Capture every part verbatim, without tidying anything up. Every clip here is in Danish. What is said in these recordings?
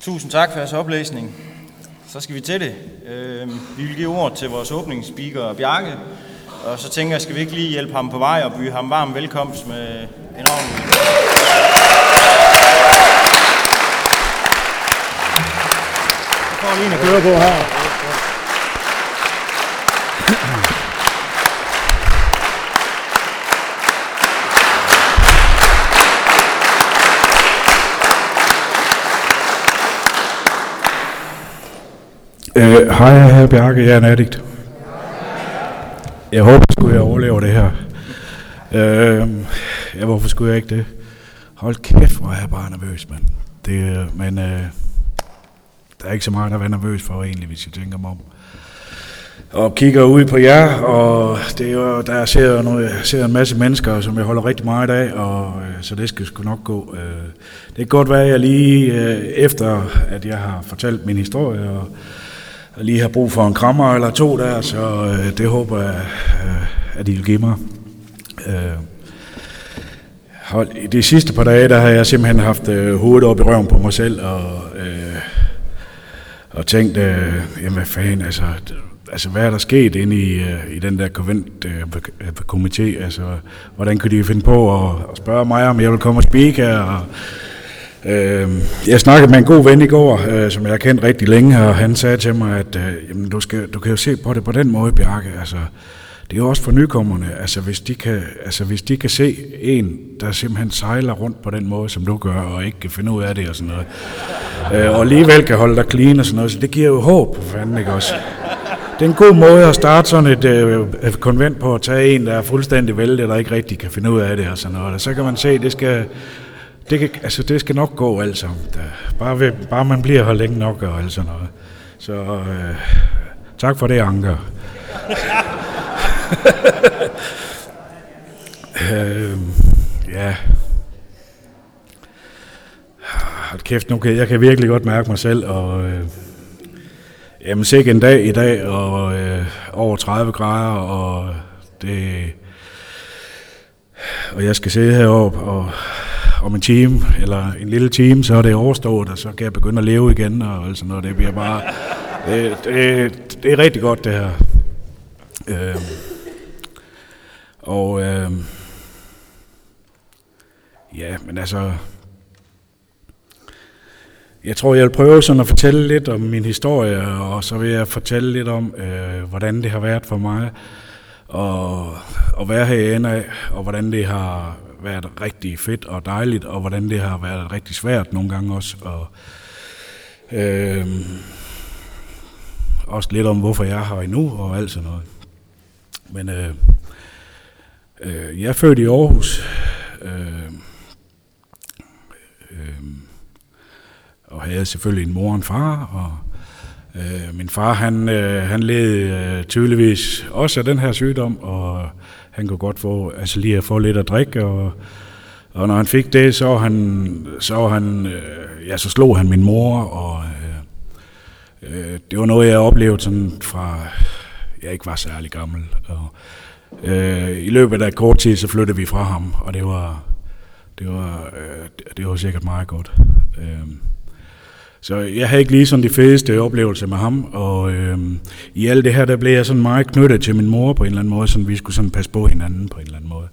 Tusind tak for jeres oplæsning. Så skal vi til det. Øh, vi vil give ord til vores åbningsspeaker, Bjarke. Og så tænker jeg, skal vi ikke lige hjælpe ham på vej og byde ham varm velkomst med en ordentlig... Jeg får lige en at køre på her. Øh, hej, jeg er Bjarke, jeg er en addict. Jeg håber, skulle jeg overleve det her. Øh, ja, hvorfor skulle jeg ikke det? Hold kæft, hvor er jeg bare nervøs, mand. Det, men øh, der er ikke så meget at være nervøs for egentlig, hvis jeg tænker mig om. Og kigger ud på jer, og det er jo, der ser, noget, jeg ser en masse mennesker, som jeg holder rigtig meget af, og øh, så det skal sgu nok gå. Øh, det kan godt være, at jeg lige øh, efter, at jeg har fortalt min historie, og og lige har brug for en krammer eller to der, så øh, det håber jeg, øh, at I vil give mig. Øh, hold, de sidste par dage, der har jeg simpelthen haft øh, hovedet op i røven på mig selv, og, øh, og tænkt, øh, jamen hvad fanden, altså, altså hvad er der sket inde i, øh, i den der konvent-komité, øh, altså hvordan kunne de finde på at, at spørge mig, om jeg vil komme og speak her, og Øh, jeg snakkede med en god ven i går, øh, som jeg har kendt rigtig længe, og han sagde til mig, at øh, jamen, du, skal, du kan jo se på det på den måde, Bjarke. Altså, det er jo også for nykommerne. Altså hvis, de kan, altså, hvis de kan se en, der simpelthen sejler rundt på den måde, som du gør, og ikke kan finde ud af det og sådan noget, øh, og alligevel kan holde dig clean og sådan noget, så det giver jo håb, for fanden, ikke også? Det er en god måde at starte sådan et øh, konvent på, at tage en, der er fuldstændig vældig, der ikke rigtig kan finde ud af det og sådan noget. Og så kan man se, at det skal... Det, kan, altså, det skal nok gå alt sammen. Bare, ved, bare man bliver her længe nok og alt sådan noget. Så øh, tak for det, Anker. øh, ja. Hold kæft, nu kan jeg kan virkelig godt mærke mig selv. Og, øh, jamen, sikke en dag i dag, og øh, over tredive grader, og det... Og jeg skal sidde heroppe og... om en time, eller en lille time, så er det overstået, og så kan jeg begynde at leve igen, og altså noget, det bliver bare, det, det, det er rigtig godt, det her. Øh, og, øh, ja, men altså, jeg tror, jeg vil prøve sådan at fortælle lidt om min historie, og så vil jeg fortælle lidt om, øh, hvordan det har været for mig, og at være herinde af, og hvordan det har været rigtig fedt og dejligt, og hvordan det har været rigtig svært nogle gange også, og øh, også lidt om, hvorfor jeg er her endnu, og alt sådan noget. Men øh, øh, jeg er født i Aarhus, øh, øh, og havde selvfølgelig en mor og en far, og øh, min far, han, øh, han led øh, tydeligvis også af den her sygdom, og han kunne godt få, altså lige at få lidt at drikke, og, og når han fik det, så han, så han, øh, ja, så slog han min mor, og øh, øh, det var noget, jeg oplevede sådan fra, jeg ikke var særlig gammel, og øh, i løbet af kort tid, så flyttede vi fra ham, og det var, det var, øh, det var sikkert meget godt. Øh, Så jeg havde ikke lige sådan de fedeste oplevelser med ham, og øh, i alt det her, der blev jeg sådan meget knyttet til min mor på en eller anden måde, så vi skulle sådan passe på hinanden på en eller anden måde.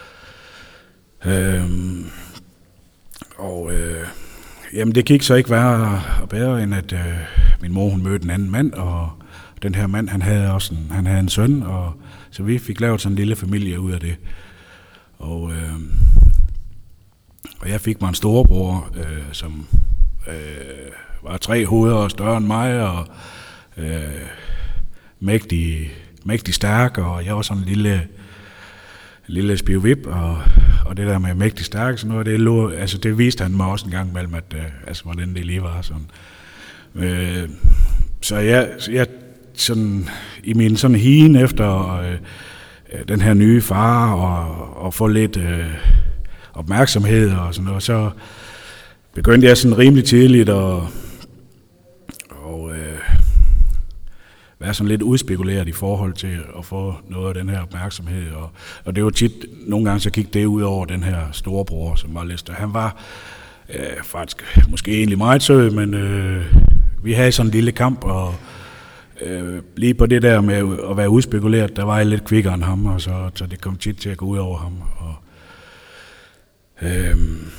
Øh, og øh, jamen det gik så ikke værre og bedre, end at øh, min mor, hun mødte en anden mand, og den her mand, han havde også en, han havde en søn, og så vi fik lavet sådan en lille familie ud af det. Og, øh, og jeg fik mig en storebror, øh, som... Øh, var tre hoveder større end mig, og øh, mægtig, mægtig stærk, og jeg var sådan en lille, lille spivvip, og, og det der med mægtig stærk, sådan noget, det, lå, altså, det viste han mig også en gang imellem, at, øh, altså, hvordan det lige var. Sådan. Øh, så jeg, jeg sådan, i min sådan higen efter øh, den her nye far, og, og få lidt øh, opmærksomhed og sådan noget, så begyndte jeg sådan rimelig tidligt at og, øh, være sådan lidt udspekuleret i forhold til at få noget af den her opmærksomhed. Og, og det var tit, nogle gange så gik det ud over den her storebror, som var Lester. Han var, øh, faktisk måske egentlig meget sød, men øh, vi havde sådan en lille kamp, og øh, lige på det der med at være udspekuleret, der var jeg lidt kvikkere end ham, og så, så det kom tit til at gå ud over ham. Og, øh,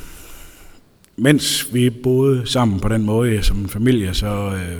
mens vi boede sammen på den måde som en familie, så, øh,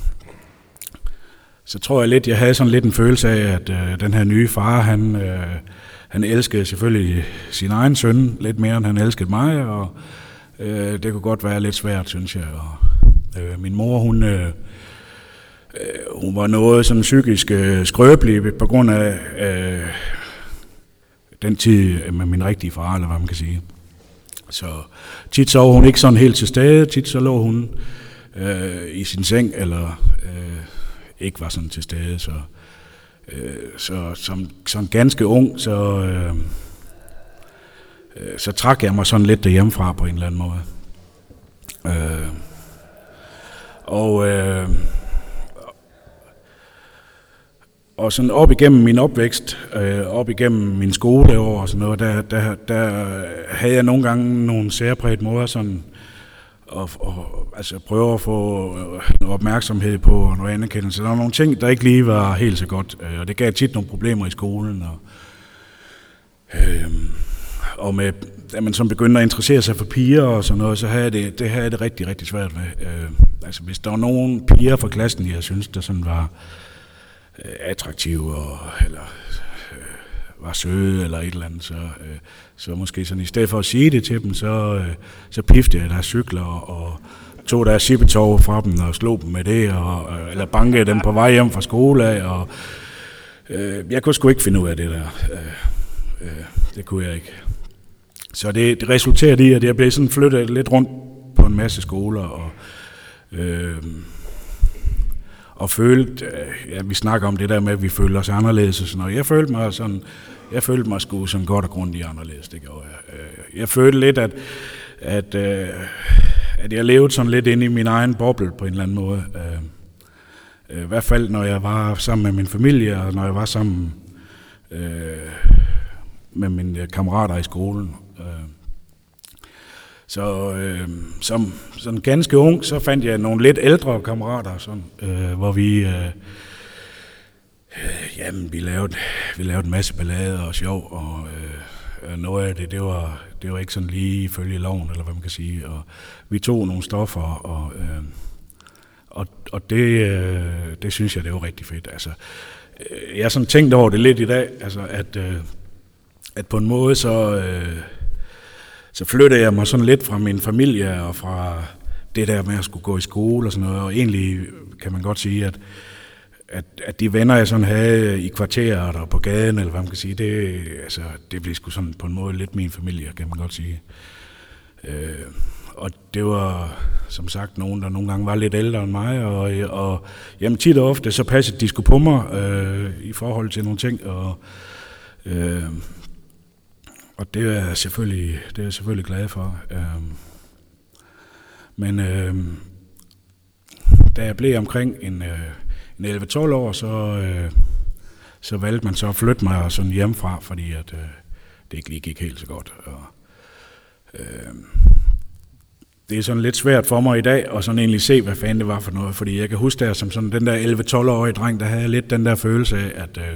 så tror jeg lidt, jeg havde sådan lidt en følelse af, at øh, den her nye far, han, øh, han elskede selvfølgelig sin egen søn lidt mere, end han elskede mig, og øh, det kunne godt være lidt svært, synes jeg. Og, øh, min mor, hun, øh, hun var noget sådan psykisk øh, skrøbelig på grund af øh, den tid med min rigtige far, eller hvad man kan sige. Så tit sov hun ikke sådan helt til stede, tit så lå hun øh, i sin seng, eller øh, ikke var sådan til stede. Så, øh, så som, som ganske ung, så, øh, øh, så trak jeg mig sådan lidt derhjemmefra på en eller anden måde. Øh, og øh, Og sådan op igennem min opvækst, øh, op igennem min skoleår og sådan noget, der, der, der havde jeg nogle gange nogle særpræget måder sådan, og, og altså prøve at få noget opmærksomhed på og noget anerkendelse. Der var nogle ting, der ikke lige var helt så godt, øh, og det gav tit nogle problemer i skolen. Og, øh, og med, da man så begyndte at interessere sig for piger og sådan noget, så havde jeg det, det, havde jeg det rigtig, rigtig svært med. Øh, altså hvis der var nogle piger fra klassen, jeg synes, der sådan var attraktive og, eller øh, var søde eller et eller andet, så, øh, så måske sådan i stedet for at sige det til dem, så, øh, så piftede jeg deres cykler og tog deres shippetov fra dem og slog dem med det, og, øh, eller bankede dem på vej hjem fra skole af, og øh, jeg kunne sgu ikke finde ud af det der. Øh, øh, det kunne jeg ikke. Så det, det resulterede i, at jeg blev sådan flyttet lidt rundt på en masse skoler, og øh, og følte, ja, vi snakker om det der med, at vi følte os anderledes og sådan noget. Jeg følte mig sådan, jeg følte mig sgu sådan godt og grundigt anderledes, det gjorde jeg. Jeg følte lidt, at, at, at jeg levede sådan lidt inde i min egen boble på en eller anden måde. I hvert fald, når jeg var sammen med min familie, og når jeg var sammen med mine kammerater i skolen. Så øh, som sådan ganske ung, så fandt jeg nogle lidt ældre kammerater, sådan, øh, hvor vi, øh, øh, jamen, vi lavede, vi lavede en masse ballade og sjov, og øh, noget af det, det var, det var ikke sådan lige ifølge loven, eller hvad man kan sige, og vi tog nogle stoffer, og, øh, og, og det, øh, det synes jeg, det var rigtig fedt. Altså, øh, jeg har sådan tænkt over det lidt i dag, altså, at, øh, at på en måde så... Øh, Så flyttede jeg mig sådan lidt fra min familie og fra det der med at skulle gå i skole og sådan noget. Og egentlig kan man godt sige, at, at, at de venner, jeg sådan havde i kvarteret og på gaden, eller hvad man kan sige, det, altså, det blev sgu sådan på en måde lidt min familie, kan man godt sige. Øh, og det var som sagt nogen, der nogle gange var lidt ældre end mig, og, og jamen, tit og ofte så passede de sgu på mig øh, i forhold til nogle ting, og... Øh, Og det er jeg selvfølgelig, det er jeg selvfølgelig glad for. Øhm, men øhm, da jeg blev omkring en, øh, en elleve tolv år, så, øh, så valgte man så at flytte mig sådan hjemmefra, fordi at, øh, det ikke lige gik helt så godt. Og, øh, det er sådan lidt svært for mig i dag at sådan egentlig se, hvad fanden det var for noget. Fordi jeg kan huske der, som sådan den der elleve tolv-årige dreng, der havde lidt den der følelse af, at... Øh,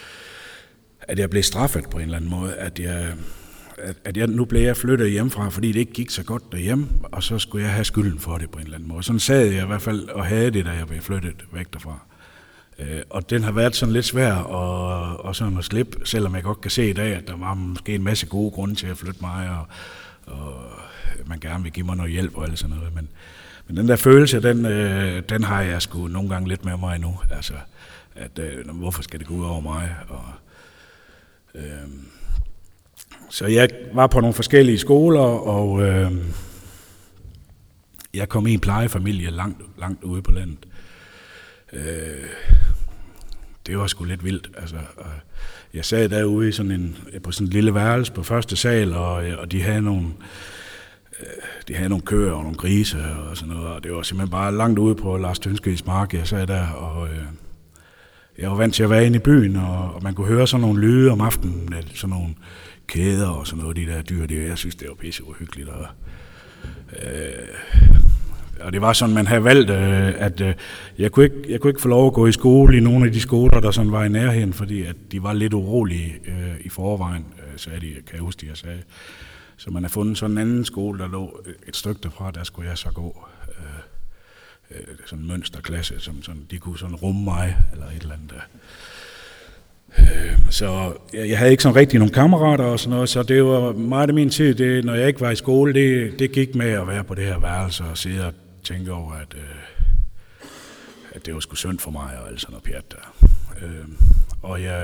at jeg blev straffet på en eller anden måde, at jeg, at, at jeg nu blev jeg flyttet hjemmefra, fordi det ikke gik så godt derhjemme, og så skulle jeg have skylden for det på en eller anden måde. Sådan sad jeg i hvert fald og havde det, da jeg blev flyttet væk derfra. Øh, og den har været sådan lidt svær at, og sådan at slippe, selvom jeg godt kan se i dag, at der var måske en masse gode grunde til at flytte mig, og, og man gerne vil give mig noget hjælp og alt sådan noget. Men, men den der følelse, den, øh, den har jeg sgu nogle gange lidt med mig nu. Altså, at øh, hvorfor skal det gå ud over mig? Og, Øhm, så jeg var på nogle forskellige skoler, og øhm, jeg kom i en plejefamilie langt, langt ude på landet. Øh, det var sgu lidt vildt. Altså, jeg sad derude i sådan en, på sådan en lille værelse på første sal, og, og de havde nogle, de havde nogle køer og nogle grise og sådan noget, og det var simpelthen bare langt ude på Lars Tønskeds mark, jeg sad der, og øh, jeg var vant til at være inde i byen, og, og man kunne høre sådan nogle lyde om aftenen, sådan nogle kæder og sådan noget, de der dyr, det, jeg synes, det var pisse uhyggeligt. Og, øh, og det var sådan, man havde valgt, øh, at øh, jeg, kunne ikke, jeg kunne ikke få lov at gå i skole i nogle af de skoler, der sådan var i nærheden, fordi at de var lidt urolige øh, i forvejen, øh, sagde de, kan jeg huske, de jeg sagde. Så man har fundet sådan en anden skole, der lå et stykke derfra, der skulle jeg så gå. Øh, øh, sådan en mønsterklasse, som sådan, de kunne sådan rumme mig, eller et eller andet der. Øh, så jeg, jeg havde ikke sådan rigtig nogle kammerater og sådan noget, så det var meget af min tid, det, når jeg ikke var i skole, det, det gik med at være på det her værelse og sidde og tænke over, at, øh, at det var sgu synd for mig og alt sådan noget pjat der. Øh, og jeg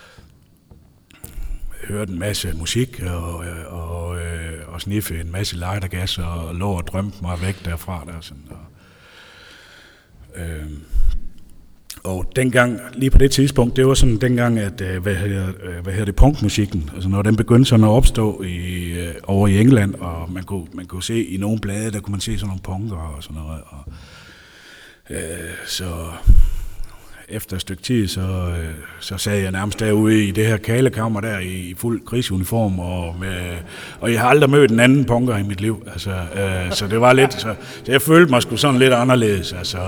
hørte en masse musik og, og, øh, og sniffe en masse lightergas og lå og drømte mig væk derfra. Der, sådan, og, øh, og dengang, lige på det tidspunkt, det var sådan dengang, at hvad hedder, hvad hedder det, punkmusikken, altså når den begyndte sådan at opstå i, over i England, og man kunne, man kunne se i nogle blade, der kunne man se sådan nogle punker og sådan noget. Og, øh, så efter et stykke tid, så, så sad jeg nærmest derude i det her kalekammer der i fuld krigsuniform, og, med, og jeg har aldrig mødt en anden punker i mit liv. Altså, øh, så det var lidt, så, så jeg følte mig sgu sådan lidt anderledes. Altså,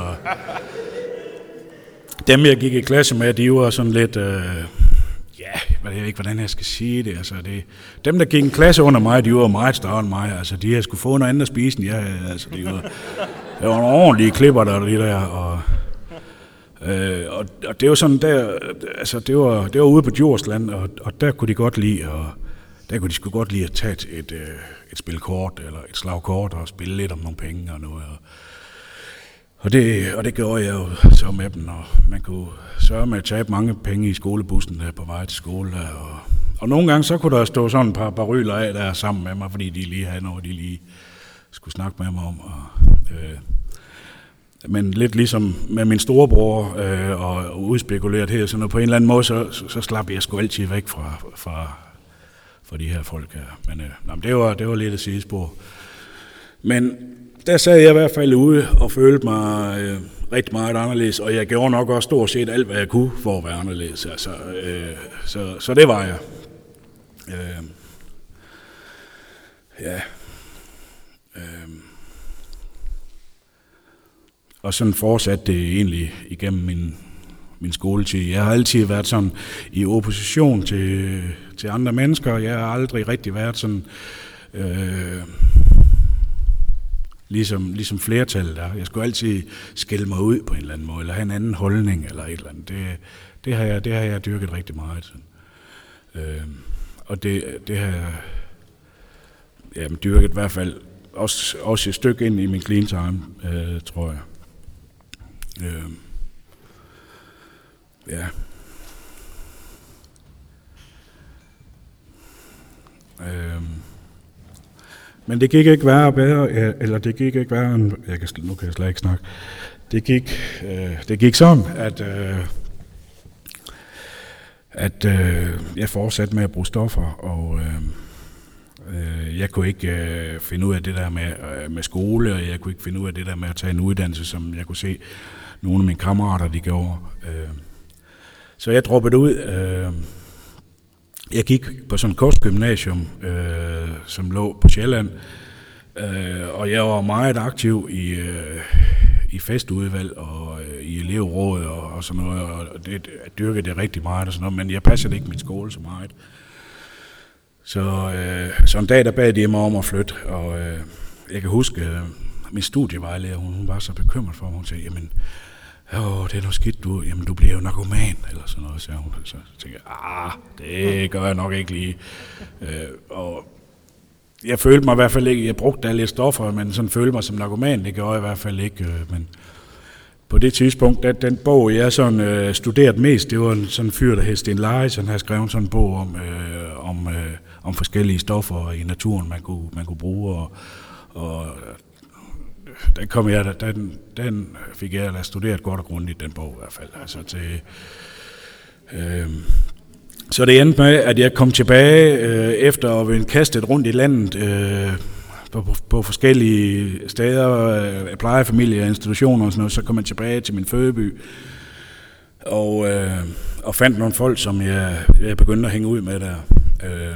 dem jeg gik i klasse med, de var sådan lidt, øh, ja, jeg ved ikke, hvordan jeg skal sige det. Altså, det. Dem der gik en klasse under mig, de var meget større end mig. Altså, de havde skulle få noget andet at spise end jeg havde. Altså, de var, det var nogle ordentlige klipper der, de der, og Øh, og, og det var sådan der, altså det var, det var ude på Djursland, og, og der kunne de godt lide, og der kunne de sgu godt lide at tage et, et, et spil kort, eller et slag kort, og spille lidt om nogle penge og noget. Og, og, det, og det gjorde jeg jo så med dem, og man kunne sørge med at tabe mange penge i skolebussen der på vej til skole. Der, og, og nogle gange så kunne der stå sådan et par baryler af der sammen med mig, fordi de lige havde noget, de lige skulle snakke med mig om. Og, øh, Men lidt ligesom med min storebror øh, og udspekuleret her, så når på en eller anden måde, så, så, så slap jeg sgu altid væk fra, fra, fra de her folk her. Men, øh, nej, det, var, det var lidt et sidespor. Men der sad jeg i hvert fald ude og følte mig øh, rigtig meget anderledes, og jeg gjorde nok også stort set alt, hvad jeg kunne for at være anderledes. Altså, øh, så, så det var jeg. Øh, ja. Øh. Og sådan fortsatte det egentlig igennem min, min skoletid. Jeg har altid været sådan i opposition til, til andre mennesker. Jeg har aldrig rigtig været sådan, øh, ligesom, ligesom flertallet der. Jeg skulle altid skælde mig ud på en eller anden måde, eller have en anden holdning, eller et eller andet. Det, det, har, jeg, det har jeg dyrket rigtig meget. Sådan. Øh, og det, det har jeg jamen, dyrket i hvert fald også, også et stykke ind i min clean time, øh, tror jeg. Øh, ja. Øh, men det gik ikke værre bedre, eller det gik ikke værre end, jeg kan, nu kan jeg slet ikke snakke, det gik, øh, det gik sådan, at, øh, at øh, jeg fortsatte med at bruge stoffer, og øh, jeg kunne ikke øh, finde ud af det der med, øh, med skole, og jeg kunne ikke finde ud af det der med at tage en uddannelse, som jeg kunne se nogle af mine kammerater, de gjorde. Øh, så jeg droppede ud. Øh, jeg gik på sådan et kostgymnasium, øh, som lå på Sjælland, øh, og jeg var meget aktiv i, øh, i festudvalg og øh, i elevråd og, og sådan noget, og det dyrkede det rigtig meget og sådan noget, men jeg passede ikke min skole så meget. Så, øh, så en dag, der bad de mig om at flytte, og øh, jeg kan huske, øh, min studievejleder, hun, hun var så bekymret for mig, hun sagde, jamen, åh, det er noget skidt, du, jamen, du bliver jo narkoman, eller sådan noget, sagde hun. Så tænkte jeg, ah, det gør jeg nok ikke lige. øh, og jeg følte mig i hvert fald ikke, jeg brugte da lidt stoffer, men sådan følte mig som narkoman, det gjorde jeg i hvert fald ikke, øh, men på det tidspunkt, at den bog, jeg sådan øh, studeret mest, det var sådan en fyr, der hed Sten Leis, han havde skrevet sådan en bog om, øh, om, øh, om forskellige stoffer i naturen, man kunne, man kunne bruge, og, og den, kom jeg, den, den fik jeg da studeret godt og grundigt, den bog i hvert fald. Altså til, øh, så det endte med, at jeg kom tilbage øh, efter at være kastet rundt i landet, øh, På, på, på forskellige steder, øh, plejefamilier, institutioner og sådan noget, så kom jeg tilbage til min fødeby og, øh, og fandt nogle folk, som jeg, jeg begyndte at hænge ud med der. Øh,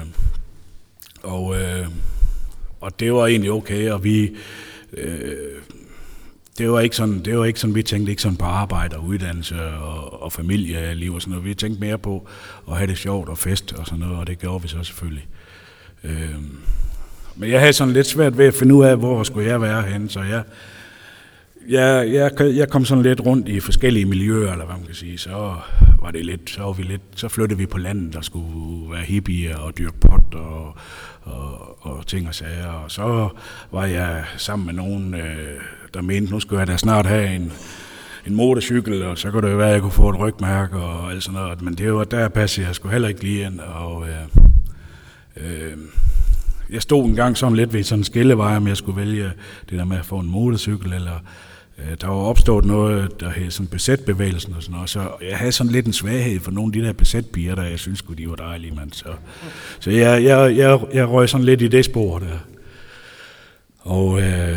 og, øh, og det var egentlig okay, og vi, øh, det var ikke sådan, det var ikke sådan, vi tænkte ikke sådan på arbejde og uddannelse og, og familieliv og sådan noget. Vi tænkte mere på at have det sjovt og fest og sådan noget, og det gjorde vi så selvfølgelig. Øh, men jeg havde sådan lidt svært ved at finde ud af, hvor skulle jeg være henne, så jeg, jeg, jeg, jeg kom sådan lidt rundt i forskellige miljøer, eller hvad man kan sige. Så var det lidt, så var vi lidt, så flyttede vi på landet, der skulle være hippier og dyrke pot og, og, og ting og sager. Og så var jeg sammen med nogen, øh, der mente, nu skulle jeg da snart have en, en motorcykel, og så kunne det jo være, at jeg kunne få et rygmærke og alt sådan noget. Men det var der passede jeg sgu heller ikke lige ind. Og, øh, øh, jeg stod en gang sådan lidt ved sådan en skillevej, om jeg skulle vælge det der med at få en motorcykel, eller øh, der var opstået noget, der hed sådan B Z-bevægelsen og sådan noget, så jeg havde sådan lidt en svaghed for nogle af de der B Z-piger, der jeg synes skulle de var dejlige, mand. Så, så jeg, jeg, jeg, jeg røg sådan lidt i det spor der. Og, øh,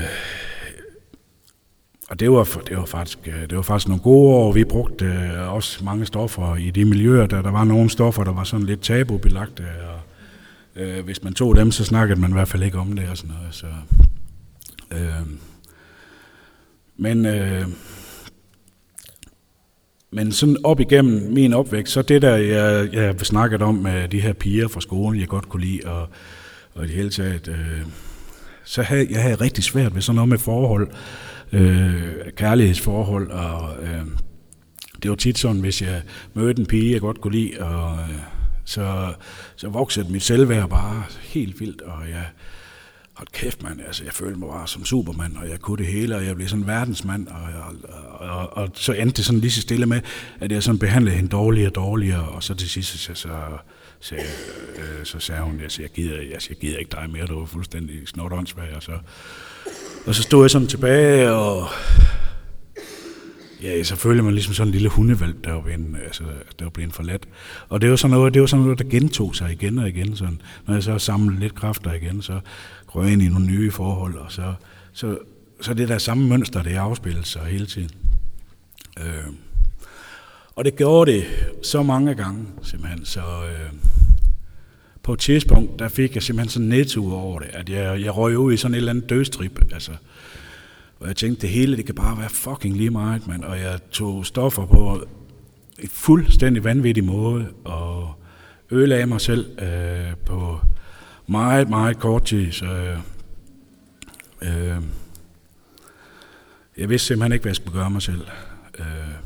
og det, var, det, var faktisk, det var faktisk nogle gode år, vi brugte øh, også mange stoffer i de miljøer, der, der var nogle stoffer, der var sådan lidt tabubelagte, og Øh, hvis man tog dem, så snakkede man i hvert fald ikke om det og sådan noget. Så, øh, men, øh, men sådan op igennem min opvækst, så det der, jeg, jeg snakkede om med de her piger fra skolen, jeg godt kunne lide, og, og i det hele taget, øh, så havde jeg havde rigtig svært ved sådan noget med forhold, øh, kærlighedsforhold, og øh, det var tit sådan, hvis jeg mødte en pige, jeg godt kunne lide, og øh, Så, så voksede mit selvværd bare helt vildt, og jeg, hold kæft mand, altså jeg følte mig bare som Superman, og jeg kunne det hele, og jeg blev sådan en verdensmand, og, og, og, og så endte det sådan lige så stille med, at jeg sådan behandlede hende dårligere og dårligere, og så til sidst, så, så, så, øh, så sagde hun, altså, jeg, gider, altså, jeg gider ikke dig mere, du var fuldstændig snort åndssvag, og så, og så stod jeg sådan tilbage, og ja, så følte man ligesom sådan en lille hundevalp, der var blevet, altså, der var blevet forladt. Og det var sådan noget, det var sådan noget, der gentog sig igen og igen. Sådan. Når jeg så samlede lidt kræfter igen, så går jeg ind i nogle nye forhold, og så, så, så det der samme mønster, det afspillede sig hele tiden. Øh. Og det gjorde det så mange gange, simpelthen. Så øh, på et tidspunkt, der fik jeg simpelthen sådan en nedtur over det, at jeg, jeg røg ud i sådan et eller andet dødstrip, altså. Og jeg tænkte, det hele, det kan bare være fucking lige meget, mand. Og jeg tog stoffer på en fuldstændig vanvittig måde, og ødelagde mig selv øh, på meget, meget kort tid. Så øh, jeg vidste simpelthen ikke, hvad jeg skulle gøre mig selv. Øh,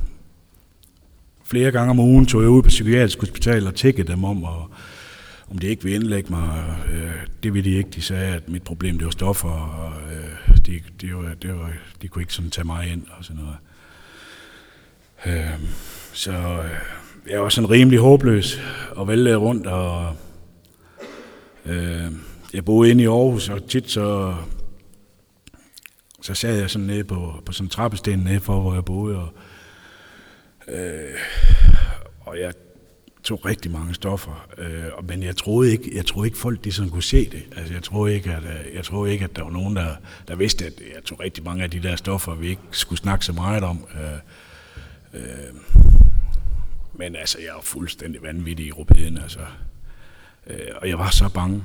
flere gange om ugen tog jeg ud på psykiatrisk hospital og tækkede dem om, og om de ikke ville indlægge mig. Øh, det ville de ikke. De sagde, at mit problem, det var stoffer, og øh, de, de, var, det var, de kunne ikke sådan tage mig ind og sådan noget. Øh, så øh, jeg var sådan rimelig håbløs og væltede rundt, og øh, jeg boede inde i Aarhus, og tit så, så sad jeg sådan nede på, på sådan en trappesten nede for, hvor jeg boede, og, øh, og jeg tog rigtig mange stoffer, øh, men jeg troede ikke, jeg troede ikke folk de sådan kunne se det. Altså jeg troede ikke, at jeg troede ikke, at der var nogen der der vidste, at jeg tog rigtig mange af de der stoffer, vi ikke skulle snakke så meget om. Øh, øh, men altså jeg var fuldstændig vanvittig i rubeden, altså, øh, og jeg var så bange.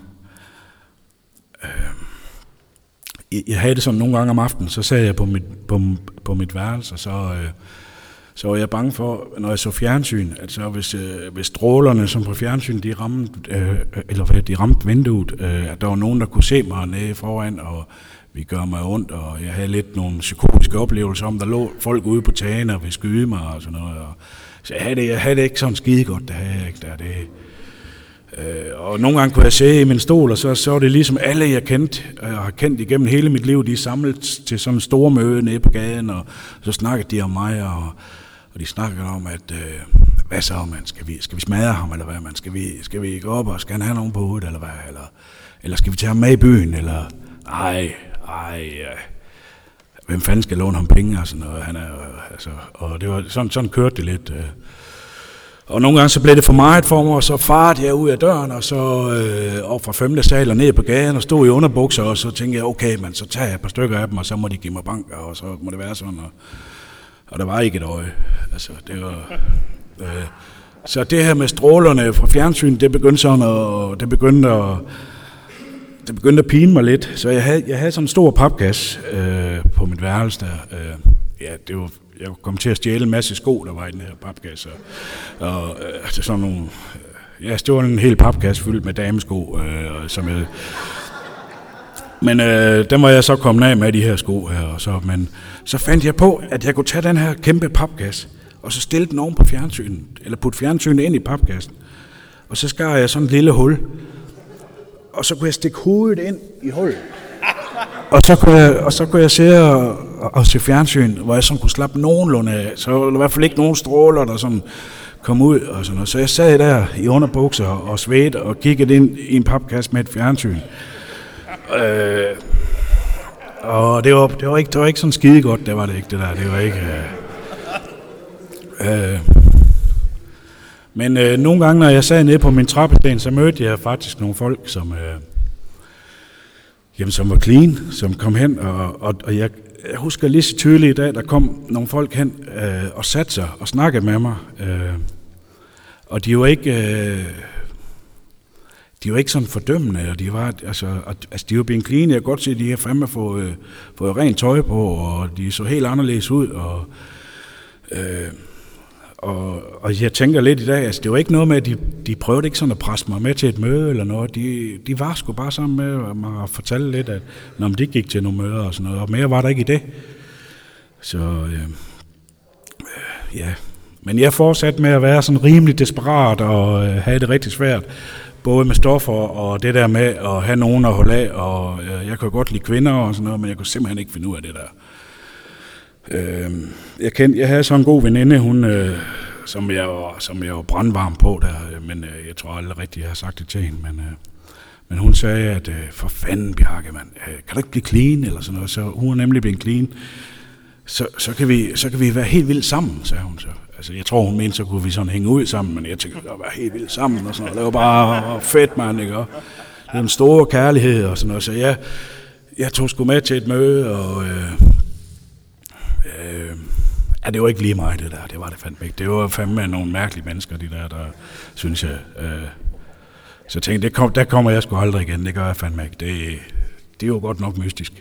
Øh, jeg havde det sådan nogle gange om aftenen, så sad jeg på mit på, på mit værelse, og så øh, Så var jeg bange for, når jeg så fjernsyn, at så hvis, øh, hvis strålerne, som på fjernsyn, de ramte, øh, eller hvad, de ramte vinduet, øh, at der var nogen, der kunne se mig nede foran, og vi gør mig ondt, og jeg havde lidt nogle psykotiske oplevelser om, der lå folk ude på tagene og ville skyde mig og sådan noget. Og, så jeg havde, det, jeg havde det ikke sådan skide godt, det havde jeg ikke der. Det, øh, og nogle gange kunne jeg sidde i min stol, og så, så var det ligesom alle, jeg kendte, og jeg har kendt igennem hele mit liv, de er samlet til sådan en stor møde nede på gaden, og så snakkede de om mig, og Og de snakkede om, at øh, hvad så, man? Skal vi, skal vi smadre ham, eller hvad, man? Skal vi, skal vi gå op, og skal han have nogen på hovedet, eller hvad? Eller, eller skal vi tage ham med i byen, eller? Nej, ej, ja. Hvem fanden skal låne ham penge, og sådan noget? Han er, altså, og det var, sådan, sådan kørte det lidt. Øh. Og nogle gange så blev det for meget for mig, og så farede jeg ud af døren, og så øh, op fra femte sal og ned på gaden, og stod i underbukser, og så tænkte jeg, okay, man, så tager jeg et par stykker af dem, og så må de give mig banker, og så må det være sådan, og Og der var ikke et øje. Altså, det var, øh, så det her med strålerne fra fjernsyn, det begyndte sådan at, det begyndte at, det begyndte at pine mig lidt, så jeg havde, jeg havde sådan en stor papkasse øh, på mit værelse der. Øh, ja, det var, jeg kom til at stjæle en masse sko, der var i den her papkasse. Og, og øh, sådan nogle, øh, ja, det var en hel papkasse fyldt med damesko, øh, som jeg... Men øh, den var jeg så kommet af med, de her sko her. Og så, men så fandt jeg på, at jeg kunne tage den her kæmpe papkasse, og så stille den oven på fjernsynet, eller putte fjernsynet ind i papkassen. Og så skar jeg sådan et lille hul, og så kunne jeg stikke hovedet ind i hullet. Og så kunne jeg, og så kunne jeg se og, og se fjernsyn, hvor jeg sådan kunne slappe nogenlunde af. Så var der i hvert fald ikke nogen stråler, der sådan kom ud og sådan noget. Så jeg sad der i underbukser og svedte og kiggede ind i en papkasse med et fjernsyn. Øh, og det var, det var ikke, det var ikke sådan skide godt, det var det ikke, det der. Det var ikke... Øh, øh. Men øh, nogle gange, når jeg sad nede på min trappesten, så mødte jeg faktisk nogle folk, som... Øh, Jamen, som var clean, som kom hen, og, og, og jeg, jeg husker lige så tydeligt i dag, der kom nogle folk hen øh, og satte sig og snakkede med mig. Øh, og de var ikke, øh, de var ikke sådan fordømmende, og de var, altså, og, altså de var blevet clean. Jeg kan godt se, at de har fandme fået, øh, fået rent tøj på, og de så helt anderledes ud, og... Øh, Og, og jeg tænker lidt i dag, altså det var ikke noget med, at de, de prøvede ikke sådan at presse mig med til et møde eller noget. De, de var sgu bare sammen med mig og fortalte lidt, at når de gik til nogle møder og sådan noget, og mere var der ikke i det. Så øh, øh, ja, men jeg fortsatte med at være sådan rimelig desperat og øh, have det rigtig svært. Både med stoffer og det der med at have nogen at holde af, og øh, jeg kunne godt lide kvinder og sådan noget, men jeg kunne simpelthen ikke finde ud af det der. Øh, jeg, kendte, jeg havde sådan en god veninde, hun, øh, som, jeg var, som jeg var brandvarm på der, men øh, jeg tror aldrig rigtigt, jeg har sagt det til hende, men, øh, men hun sagde, at øh, for fanden Bjarke, man, øh, kan du ikke blive clean eller sådan noget, så hun er nemlig blevet clean, så, så, kan vi, så kan vi være helt vildt sammen, sagde hun så. Altså jeg tror hun mente, så kunne vi sådan hænge ud sammen, men jeg tænkte, at være helt vildt sammen og sådan noget, det var bare fedt, man, ikke? Og det var en stor kærlighed og sådan noget, så jeg, jeg tog sgu med til et møde, og... Øh, Øh, ja, det var ikke lige mig, det der. Det var det fandme ikke. Det var fandme nogle mærkelige mennesker, de der, der synes jeg. Øh, så jeg tænkte, det kom, der kommer jeg sgu aldrig igen. Det gør jeg fandme ikke. Det, det er jo godt nok mystisk.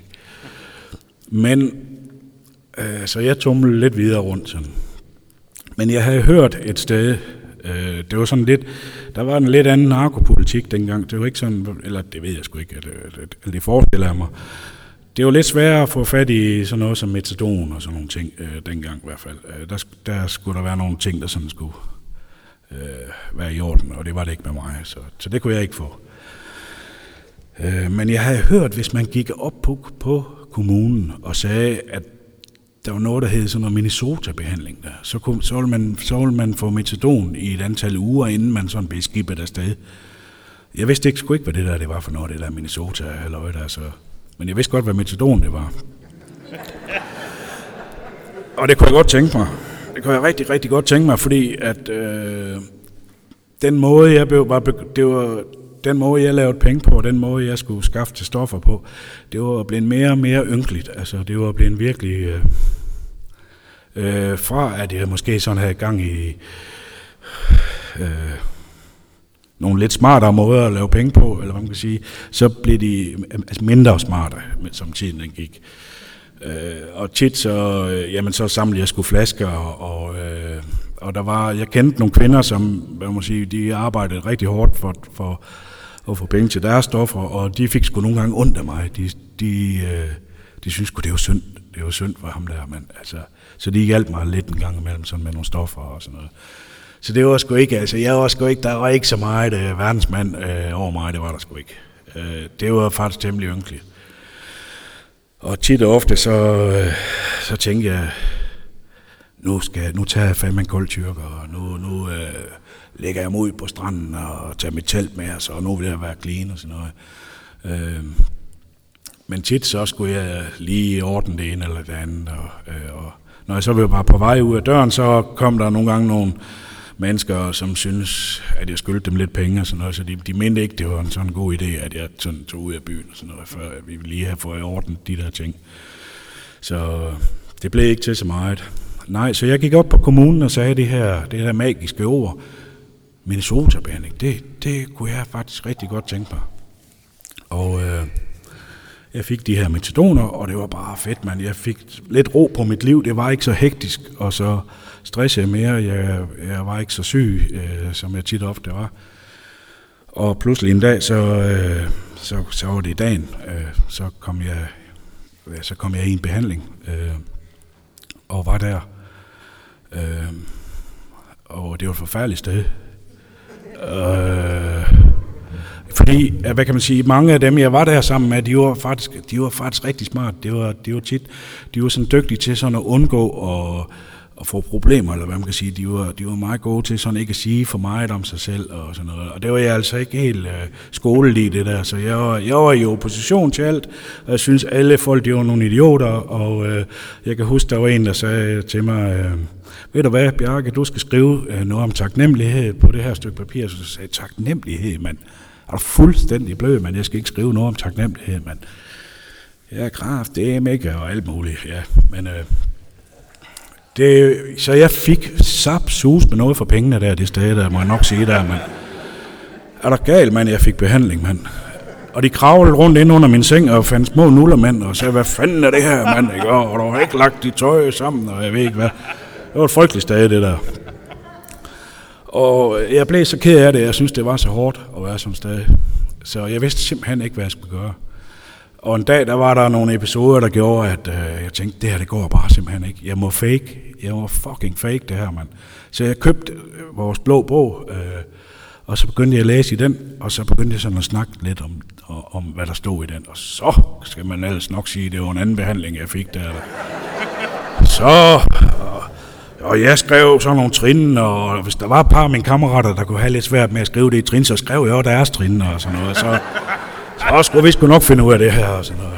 Men, øh, så jeg tumlede lidt videre rundt sådan. Men jeg havde hørt et sted, øh, det var sådan lidt, der var en lidt anden narkopolitik dengang. Det var ikke sådan, eller det ved jeg sgu ikke, eller, eller det forestiller jeg mig. Det var lidt sværere at få fat i sådan noget som metadon og sådan nogle ting, øh, dengang i hvert fald. Øh, der, der skulle der være nogle ting, der sådan skulle øh, være i orden, og det var det ikke med mig, så, så det kunne jeg ikke få. Øh, men jeg havde hørt, hvis man gik op på, på kommunen og sagde, at der var noget, der hed sådan noget Minnesota-behandling der, så, kunne, så, ville man, så ville man få metadon i et antal uger, inden man sådan blev skibet afsted. Jeg vidste ikke, sgu ikke, hvad det der det var for noget, det der Minnesota eller hvad der så... Men jeg vidste godt, hvad metadon det var. Og det kunne jeg godt tænke mig. Det kunne jeg rigtig, rigtig godt tænke mig, fordi at øh, den måde, jeg blev, var, det var den måde, jeg lavede penge på, den måde, jeg skulle skaffe til stoffer på, det var blevet mere og mere ynkeligt. Altså, det var blevet virkelig øh, øh, fra, at jeg måske sådan havde gang i øh, nogle lidt smartere måder at lave penge på, eller hvad man kan sige, så blev de altså mindre smarte, som tiden den gik. Øh, og tit så, øh, jamen så samlede jeg sgu flasker, og, øh, og der var, jeg kendte nogle kvinder, som, hvad man sige, de arbejdede rigtig hårdt for, for at få penge til deres stoffer, og de fik sgu nogle gange ondt af mig. De, de, øh, de synes sgu, det var synd, det var synd for ham der, men altså, så de hjalp mig lidt en gang imellem sådan med nogle stoffer og sådan noget. Så det var sgu ikke, altså jeg var sgu ikke, der var ikke så meget øh, verdensmand øh, over mig, det var der sgu ikke. Øh, det var faktisk temmelig ynkeligt. Og tit og ofte så, øh, så tænkte jeg, nu, skal, nu tager jeg fandme en kold tyrker, og nu, nu øh, lægger jeg mig ud på stranden og tager mit telt med os, og nu vil jeg være clean og sådan noget. Øh, men tit så skulle jeg lige ordne det ene eller det andet, og, øh, og når jeg så var bare på vej ud af døren, så kom der nogle gange nogle mennesker, som synes, at jeg skyldte dem lidt penge og sådan noget, så de, de mente ikke, det var en sådan god idé, at jeg sådan tog ud af byen og sådan noget, før vi ville lige have fået ordnet de der ting. Så det blev ikke til så meget. Nej, så jeg gik op på kommunen og sagde det her, det her magiske ord, Minnesota-behandling, det, det kunne jeg faktisk rigtig godt tænke mig. Og øh, Jeg fik de her metadoner, og det var bare fedt, man. Jeg fik lidt ro på mit liv. Det var ikke så hektisk, og så stressede mere. Jeg, jeg var ikke så syg, øh, som jeg tit ofte var. Og pludselig en dag, så, øh, så, så var det i dagen, øh, så, kom jeg, ja, så kom jeg i en behandling, øh, og var der. Øh, og det var et forfærdeligt sted. Øh, fordi, hvad kan man sige, mange af dem, jeg var der sammen med, de var faktisk, de var faktisk rigtig smart. Det var, det var tit, de var sådan dygtige til sådan at undgå at, at få problemer, eller hvad man kan sige. De var, de var meget gode til sådan ikke at sige for meget om sig selv og sådan noget. Og det var jeg altså ikke helt uh, skolet i det der, så jeg var, jeg var i opposition til alt, og jeg synes alle folk, de var nogle idioter, og uh, jeg kan huske, der var en, der sagde til mig, uh, ved du hvad, Bjarke, du skal skrive uh, noget om taknemmelighed på det her stykke papir. Så jeg sagde, taknemmelighed, mand. Er du fuldstændig blød, mand? Jeg skal ikke skrive noget om taknemmelighed, mand. Ja, kraft, det er mega og alt muligt, ja. Men, øh, det, så jeg fik sapsus med noget for pengene der, det sted, der må jeg nok sige der, mand. Er der galt, mand? Jeg fik behandling, mand. Og de kravlede rundt ind under min seng og fandt små nuller, mand, og sagde, hvad fanden er det her, mand? Ikke? Og du har ikke lagt de tøj sammen, og jeg ved ikke hvad. Det var et frygteligt sted, det der. Og jeg blev så ked af det, jeg synes, det var så hårdt at være som stadig. Så jeg vidste simpelthen ikke, hvad jeg skulle gøre. Og en dag, der var der nogle episoder, der gjorde, at øh, jeg tænkte, det her, det går bare simpelthen ikke. Jeg må fake. Jeg må fucking fake det her, mand. Så jeg købte vores blå bog, øh, og så begyndte jeg at læse i den, og så begyndte jeg sådan at snakke lidt om, om hvad der stod i den. Og så skal man ellers nok sige, det var en anden behandling, jeg fik der. Så... Og jeg skrev sådan nogle trin, og hvis der var et par af mine kammerater, der kunne have lidt svært med at skrive det i trin, så skrev jeg også deres trin og sådan noget. Så, så skulle vi sgu nok finde ud af det her og sådan noget.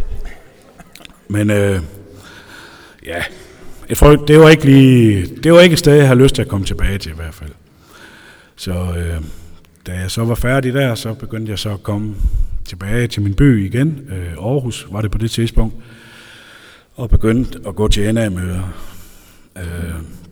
Men øh, ja, et folk, det var ikke lige, det var ikke et sted, jeg havde lyst til at komme tilbage til i hvert fald. Så øh, da jeg så var færdig der, så begyndte jeg så at komme tilbage til min by igen. Øh, Aarhus var det på det tidspunkt. Og begyndte at gå til N A-møder. Øh,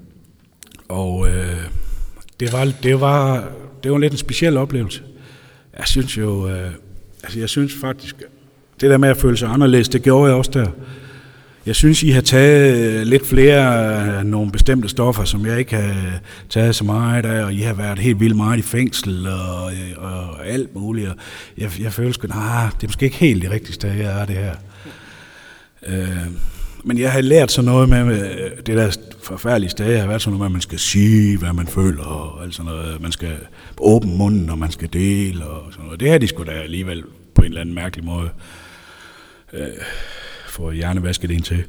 og øh, det var det var det var lidt en speciel oplevelse. Jeg synes jo, øh, altså jeg synes faktisk, det der med at føle sig anderledes, det gjorde jeg også der. Jeg synes, I har taget lidt flere af nogle bestemte stoffer, som jeg ikke har taget så meget af, og I har været helt vildt meget i fængsel og, og alt muligt. Og jeg, jeg føler sgu, nej, det er måske ikke helt det rigtige sted, jeg er det her. Øh, Men jeg har lært sådan noget med, med det der forfærdelige sted. Jeg har været sådan noget med, at man skal sige, hvad man føler, og alt sådan noget. Man skal åbne munden, og man skal dele, og sådan noget. Det her, de skulle da alligevel på en eller anden mærkelig måde øh, få hjernevasket ind til.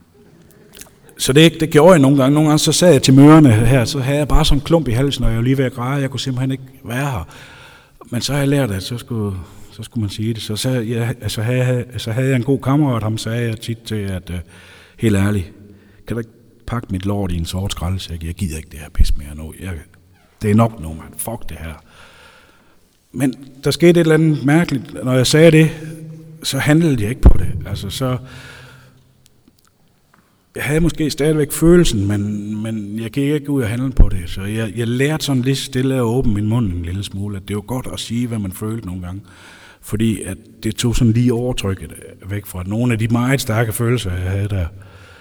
Så det, det gjorde jeg nogle gange. Nogle gange så sad jeg til møderne her, så havde jeg bare sådan en klump i halsen, og jeg var lige ved at græde. Jeg kunne simpelthen ikke være her. Men så har jeg lært, at så skulle... så skulle man sige det. Så, så, ja, så, havde, så havde jeg en god kammerat, ham sagde jeg tit til, at uh, helt ærligt, kan du ikke pakke mit lort i en sort skraldesæk? Jeg gider ikke det her pis mere nu. Jeg, det er nok nu, man. Fuck det her. Men der skete et eller andet mærkeligt. Når jeg sagde det, så handlede jeg ikke på det. Altså så... Jeg havde måske stadigvæk følelsen, men, men jeg gik ikke ud og handle på det. Så jeg, jeg lærte sådan lidt stille at åbne min mund en lille smule. At det var godt at sige, hvad man følte nogle gange. Fordi at det tog sådan lige overtrykket væk fra nogle af de meget stærke følelser, jeg havde der.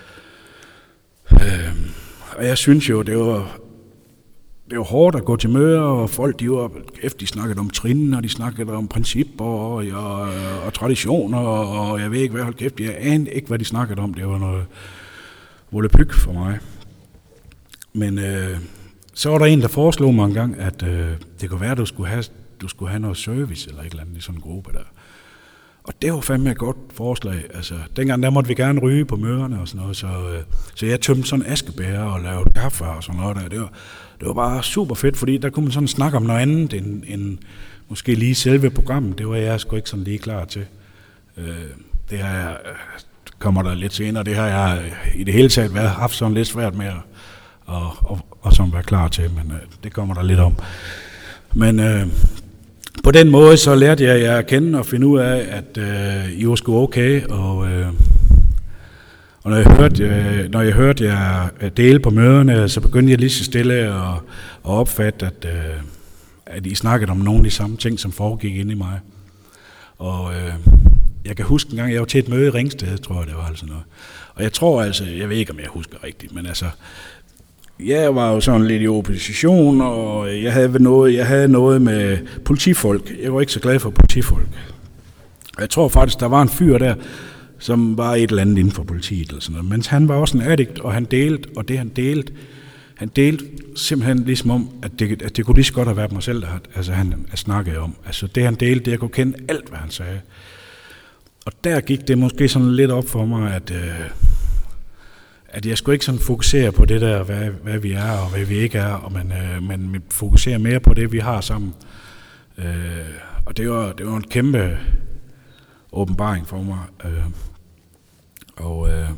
Øhm, og jeg synes jo, det var, det var hårdt at gå til møder, og folk, de var, efter de snakkede om trin, og de snakkede om principper, og, og, og traditioner, og, og jeg ved ikke hvad, hold kæft, jeg anede ikke, hvad de snakkede om. Det var noget volapyk for mig. Men øh, så var der en, der foreslog mig en gang, at øh, det kunne være, at du skulle have du skulle have noget service eller et eller andet i sådan en gruppe der. Og det var fandme et godt forslag. Altså, dengang der måtte vi gerne ryge på møderne og sådan noget, så, øh, så jeg tømte sådan askebæger og lavede kaffe og sådan noget der. Det var, det var bare super fedt, fordi der kunne man sådan snakke om noget andet end, end måske lige selve programmet. Det var jeg sgu ikke sådan lige klar til. Øh, det har jeg, kommer der lidt senere, det har jeg i det hele taget været, haft sådan lidt svært med at og, og, og sådan være klar til, men øh, det kommer der lidt om. Men øh, på den måde så lærte jeg jer at kende og finde ud af, at øh, I var sgu okay, og, øh, og når jeg hørte, øh, når jeg hørte jer dele på møderne, så begyndte jeg lige så stille at, at opfatte, at, øh, at I snakkede om nogle af de samme ting, som foregik inde i mig. Og, øh, jeg kan huske en gang, jeg var til et møde i Ringsted, tror jeg det var, altså noget. Og jeg tror altså, jeg ved ikke, om jeg husker rigtigt, men altså, jeg var jo sådan lidt i opposition, og jeg havde noget, jeg havde noget med politifolk. Jeg var ikke så glad for politifolk. Jeg tror faktisk, der var en fyr der, som var et eller andet inden for politiet, eller sådan noget. Men han var også en addict, og han delte, og det han delte, han delte simpelthen ligesom om, at det, at det kunne lige så godt have været mig selv, der altså han snakkede om. Altså det han delte, det jeg kunne kende alt, hvad han sagde. Og der gik det måske sådan lidt op for mig, at, øh, at jeg skulle ikke sådan fokusere på det der, hvad, hvad vi er og hvad vi ikke er, og man, øh, man fokuserer mere på det, vi har sammen. Øh, og det var, det var en kæmpe åbenbaring for mig. Øh, og øh,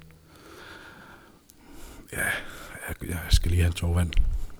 ja, jeg, jeg skal lige have en tår vand.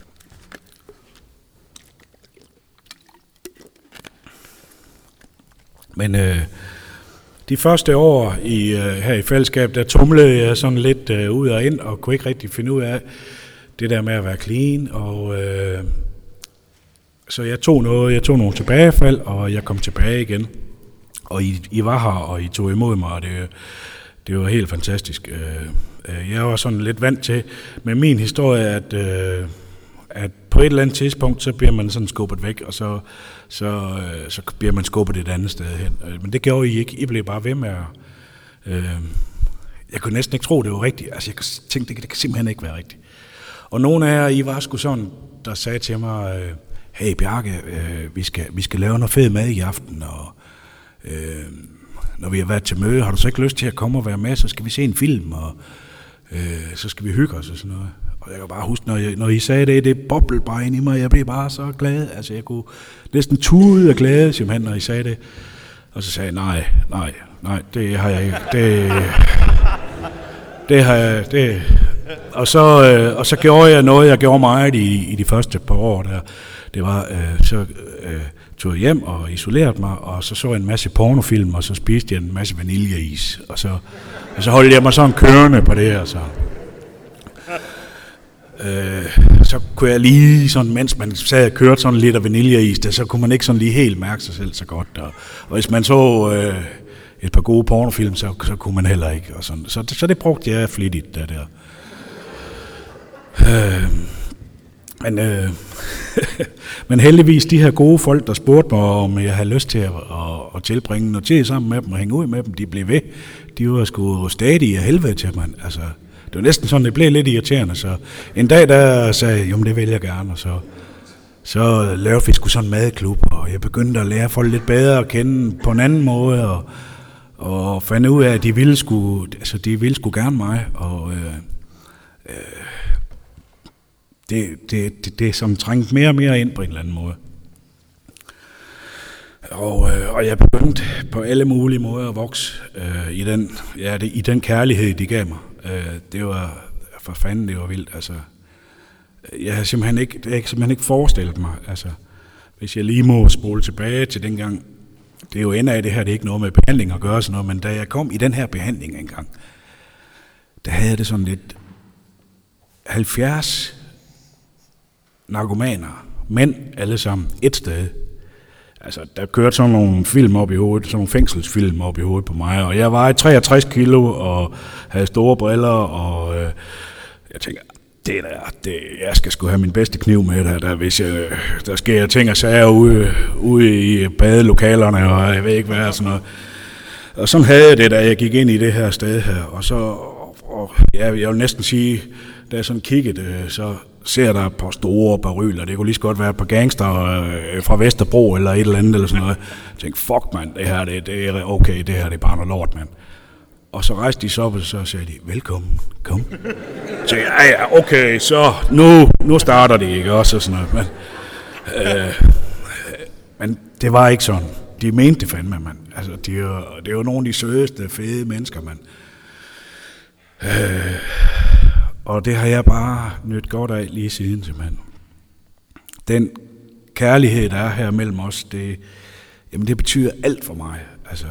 Men øh, de første år i, øh, her i fællesskab, der tumlede jeg sådan lidt øh, ud og ind, og kunne ikke rigtig finde ud af det der med at være clean. Og, øh, så jeg tog, noget, jeg tog nogle tilbagefald, og jeg kom tilbage igen. Og I, I var her, og I tog imod mig, og det, det var helt fantastisk. Øh, jeg var sådan lidt vant til med min historie, at, øh, at på et eller andet tidspunkt, så bliver man sådan skubbet væk, og så, så, så bliver man skubbet et andet sted hen. Men det gjorde I ikke. I blev bare ved med at... Øh, jeg kunne næsten ikke tro, det var rigtigt. Altså, jeg tænkte, det kan simpelthen ikke være rigtigt. Og nogle af jer, I var sgu sådan, der sagde til mig, øh, hey Bjarke, øh, vi, skal, vi skal lave noget fed mad i aften, og øh, når vi har været til møde, har du så ikke lyst til at komme og være med, så skal vi se en film, og øh, så skal vi hygge os og sådan noget. Og jeg kan bare huske, når, jeg, når I sagde det, det boblede bare ind i mig, jeg blev bare så glad. Altså, jeg kunne næsten tude af glæde, simpelthen, når I sagde det. Og så sagde jeg, nej, nej, nej, det har jeg ikke. Det, det har jeg, det... Og så, øh, og så gjorde jeg noget, jeg gjorde meget i, i de første par år der. Det var, øh, så øh, tog jeg hjem og isolerede mig, og så så jeg en masse pornofilm, og så spiste jeg en masse vaniljeis. Og så, og så holdt jeg mig sådan kørende på det her, så... Øh, så kunne jeg lige sådan, mens man sad og kørte sådan lidt af vaniljeis, der, så kunne man ikke sådan lige helt mærke sig selv så godt. Og, og hvis man så øh, et par gode pornofilm, så, så kunne man heller ikke. Og sådan. Så, så det brugte jeg flittigt, der der. Øh, men, øh, men heldigvis, de her gode folk, der spurgte mig, om jeg havde lyst til at, at, at tilbringe noget tid sammen med dem og hænge ud med dem, de blev ved. De var sgu stadig af helvede til mig. Altså, det var næsten sådan, det blev lidt irriterende, så en dag der sagde jeg, jo, det vil jeg gerne, og så, så lavede vi sgu sådan en madklub, og jeg begyndte at lære folk lidt bedre at kende på en anden måde, og, og fandt ud af, at de ville sgu, altså de ville sgu gerne mig, og øh, øh, det, det, det, det som trængte mere og mere ind på en eller anden måde. Og, øh, og jeg begyndte på alle mulige måder at vokse øh, i, den, ja, det, i den kærlighed, de gav mig. Øh, det var for fanden, det var vildt. Altså, jeg har simpelthen ikke, jeg har simpelthen ikke forestillet mig. Altså, hvis jeg lige må spole tilbage til dengang, det er jo ender af det her, det er ikke noget med behandling at gøre sådan noget, men da jeg kom i den her behandling engang, der havde det sådan lidt halvfjerds narkomaner, mænd alle sammen, et sted. Altså, der kørte sådan nogle film op i hovedet, sådan nogle fængselsfilm op i hovedet på mig, og jeg var i treogtres kilo og havde store briller, og øh, jeg tænker, det der, det, jeg skal sgu have min bedste kniv med der, der hvis jeg, der sker ting og sager ude, ude i badelokalerne, og jeg ved ikke hvad, sådan noget. Og sådan havde jeg det, da jeg gik ind i det her sted her, og så, og, ja, jeg vil næsten sige, da jeg sådan kiggede, så ser der et par store baryler. Det kunne lige så godt være et par gangster øh, fra Vesterbro eller et eller andet eller sådan noget. Jeg tænkte, fuck mand, det her det, det er okay, det her det er bare noget lort, mand. Og så rejste de sig op, og så sagde de, velkommen, kom. Så jeg, ja, ja, okay, så nu, nu starter det, ikke også, og sådan noget. Men, øh, men det var ikke sådan. De mente det fandme, mand. Altså, de er, det er jo nogle af de sødeste, fede mennesker, mand. Øh, Og det har jeg bare nydt godt af lige siden, simpelthen. Den kærlighed, der er her mellem os, det, jamen det betyder alt for mig. Altså,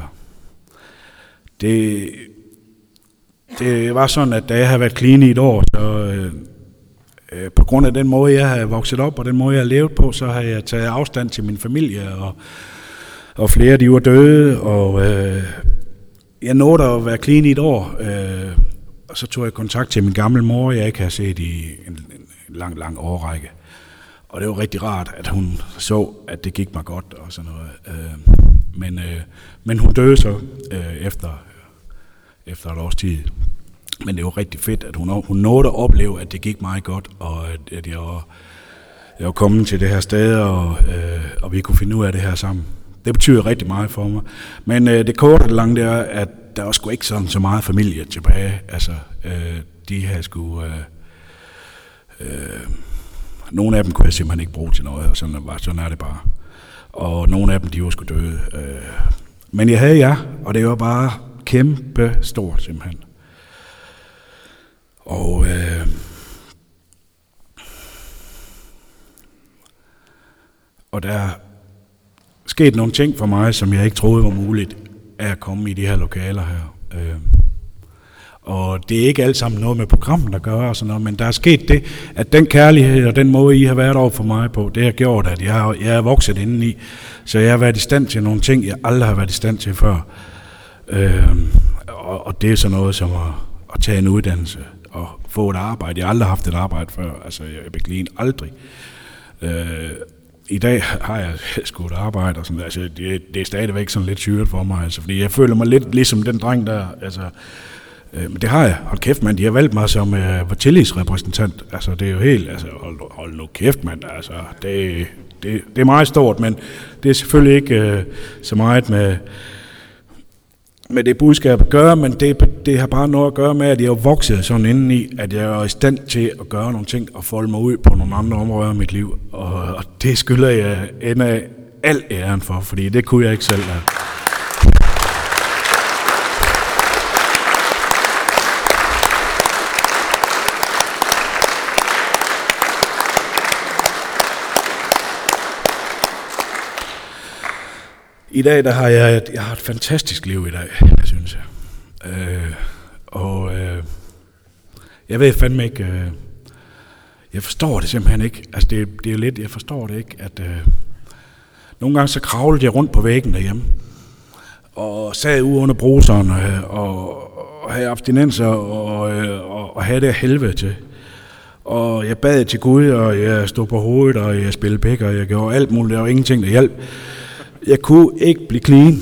det, det var sådan, at da jeg havde været clean i et år, så øh, øh, på grund af den måde, jeg havde vokset op, og den måde, jeg har levet på, så har jeg taget afstand til min familie, og, og flere de var døde, og øh, jeg nåede at være clean i et år, øh, og så tog jeg kontakt til min gamle mor, jeg ikke havde set i en, en lang, lang årrække. Og det var rigtig rart, at hun så, at det gik mig godt og sådan noget. Øh, men, øh, men hun døde så øh, efter, efter et års tid. Men det var rigtig fedt, at hun, hun nåede at opleve, at det gik meget godt, og at, at jeg, var, jeg var kommet til det her sted, og, øh, og vi kunne finde ud af det her sammen. Det betyder rigtig meget for mig. Men øh, det korte og det lange, det er, at der var sgu ikke sådan så meget familie tilbage. Altså, øh, de her skulle... Øh, øh, nogle af dem kunne jeg simpelthen ikke bruge til noget, og sådan, var, sådan er det bare. Og nogle af dem, de var sgu døde. Øh, men jeg havde jer, og det var bare kæmpe stort, simpelthen. Og... Øh, og der skete nogle ting for mig, som jeg ikke troede var muligt, af at komme i de her lokaler her. Øh, og det er ikke alt sammen noget med programmet at gøre, og sådan noget, men der er sket det, at den kærlighed og den måde, I har været over for mig på, det har gjort, at jeg, jeg er vokset indeni, så jeg har været i stand til nogle ting, jeg aldrig har været i stand til før. Øh, og, og det er sådan noget som at, at tage en uddannelse og få et arbejde. Jeg har aldrig haft et arbejde før, altså jeg er clean, aldrig. Øh, I dag har jeg sgu et arbejde, og sådan, altså det, det er stadigvæk sådan lidt syret for mig, altså, fordi jeg føler mig lidt ligesom den dreng der, altså, øh, men det har jeg, hold kæft mand, de har valgt mig som øh, tillidsrepræsentant, altså det er jo helt, altså hold, hold nu kæft mand, altså det, det, det er meget stort, men det er selvfølgelig ikke øh, så meget med, med det budskab at gøre, men det, det har bare noget at gøre med, at jeg er vokset sådan indeni, at jeg er i stand til at gøre nogle ting og folde mig ud på nogle andre områder i mit liv. Og, og det skylder jeg end af al æren for, fordi det kunne jeg ikke selv have. I dag der har jeg, jeg har et fantastisk liv i dag, jeg synes jeg. Øh, og øh, jeg ved fandme ikke, øh, jeg forstår det simpelthen ikke. Altså det, det er lidt, jeg forstår det ikke, at øh, nogle gange så kravlede jeg rundt på væggen derhjemme, og sad ude under bruseren, øh, og, og havde abstinenser, og, øh, og, og havde det helvede til. Og jeg bad til Gud, og jeg stod på hovedet, og jeg spillede pæk, og jeg gjorde alt muligt, der var ingenting, der hjalp. Jeg kunne ikke blive clean,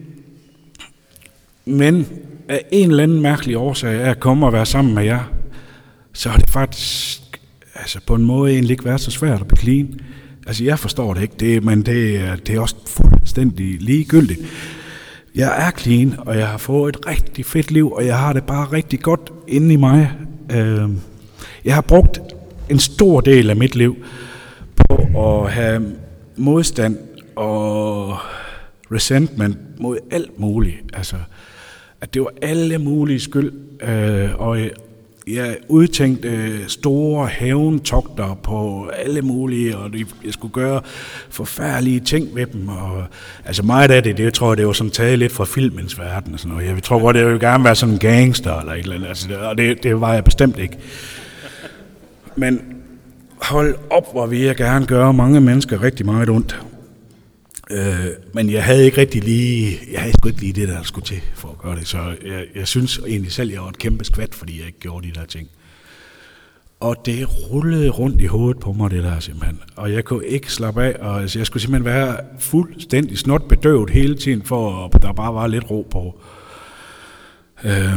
men af en eller anden mærkelig årsag af at komme og være sammen med jer, så har det faktisk altså på en måde egentlig ikke været så svært at blive clean. Altså jeg forstår det ikke, det, men det er, det er også fuldstændig ligegyldigt. Jeg er clean, og jeg har fået et rigtig fedt liv, og jeg har det bare rigtig godt inde i mig. Jeg har brugt en stor del af mit liv på at have modstand og resentment mod alt muligt, altså at det var alle mulige skyld, øh, og jeg, jeg udtænkte øh, store hævntogter på alle mulige, og jeg skulle gøre forfærdelige ting ved dem, og altså meget af det, det tror jeg, det var sådan taget lidt fra filmens verden, og sådan noget. Jeg tror godt, det ville gerne være sådan en gangster, eller et eller andet, altså, og det, det var jeg bestemt ikke. Men hold op, hvor vil jeg gerne gøre mange mennesker rigtig meget ondt. Øh, men jeg havde ikke rigtig lige, jeg havde sgu ikke lige det, der skulle til for at gøre det, så jeg, jeg synes egentlig selv, jeg var et kæmpe skvat, fordi jeg ikke gjorde de der ting. Og det rullede rundt i hovedet på mig, det der simpelthen. Og jeg kunne ikke slappe af, og altså, jeg skulle simpelthen være fuldstændig snot bedøvet hele tiden, for at der bare var lidt ro på. Øh,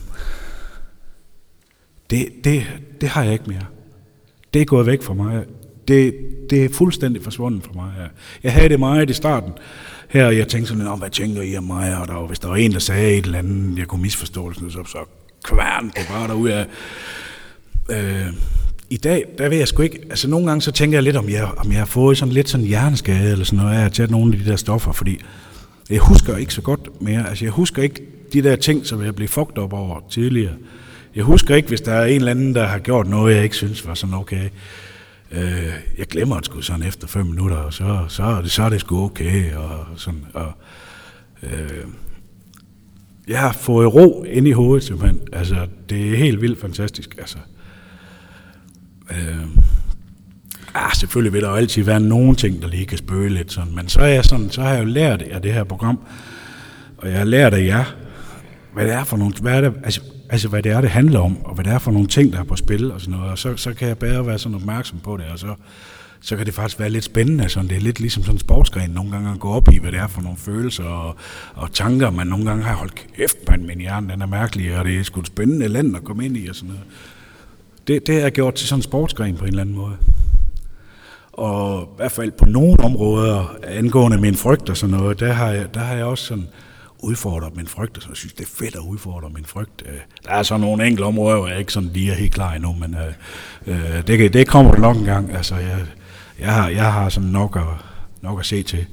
det, det, det har jeg ikke mere. Det er gået væk fra mig. Det, det er fuldstændig forsvundet for mig her. Jeg havde det meget i starten her, og jeg tænkte sådan, hvad tænker I om mig? Og der var, hvis der var en, der sagde et eller andet, jeg kunne misforstå det, så, så kværn det bare derude af. Øh, I dag, der ved jeg sgu ikke, altså nogle gange så tænker jeg lidt, om jeg, om jeg har fået sådan lidt sådan hjerneskade, eller sådan noget, af at tage nogle af de der stoffer, fordi jeg husker ikke så godt mere. Altså jeg husker ikke de der ting, som jeg blev fucked op over tidligere. Jeg husker ikke, hvis der er en eller anden, der har gjort noget, jeg ikke synes var sådan okay. Øh, jeg glemmer det sgu sådan efter fem minutter, og så, så, er, det, så er det sgu okay, og sådan, og øh, jeg har fået ro ind i hovedet, simpelthen. Altså, det er helt vildt fantastisk, altså. Øh, Ja, selvfølgelig vil der jo altid være nogle ting, der lige kan spøge lidt sådan, men så er jeg sådan, så har jeg jo lært af det her program, og jeg har lært af jer, hvad det er for nogle, hvad er det, altså, altså hvad det er, det handler om, og hvad det er for nogle ting, der er på spil og sådan noget, og så, så kan jeg bedre være sådan opmærksom på det, og så, så kan det faktisk være lidt spændende, sådan, det er lidt ligesom sådan en sportsgren, nogle gange at gå op i, hvad det er for nogle følelser og, og tanker, man nogle gange har holdt kæft, man, min hjerne, den er mærkelig, og det er sgu et spændende land at komme ind i og sådan noget. Det, det har jeg gjort til sådan en sportsgren på en eller anden måde. Og i hvert fald på nogle områder, angående min frygt og sådan noget, der har jeg, der har jeg også sådan udfordret min frygt, og så jeg synes, det er fedt at udfordre min frygt. Der er så nogle enkelte områder, hvor jeg ikke sådan lige er helt klar endnu, men øh, det, det kommer nok en gang. Altså, jeg, jeg, har, jeg har sådan nok at, nok at se til.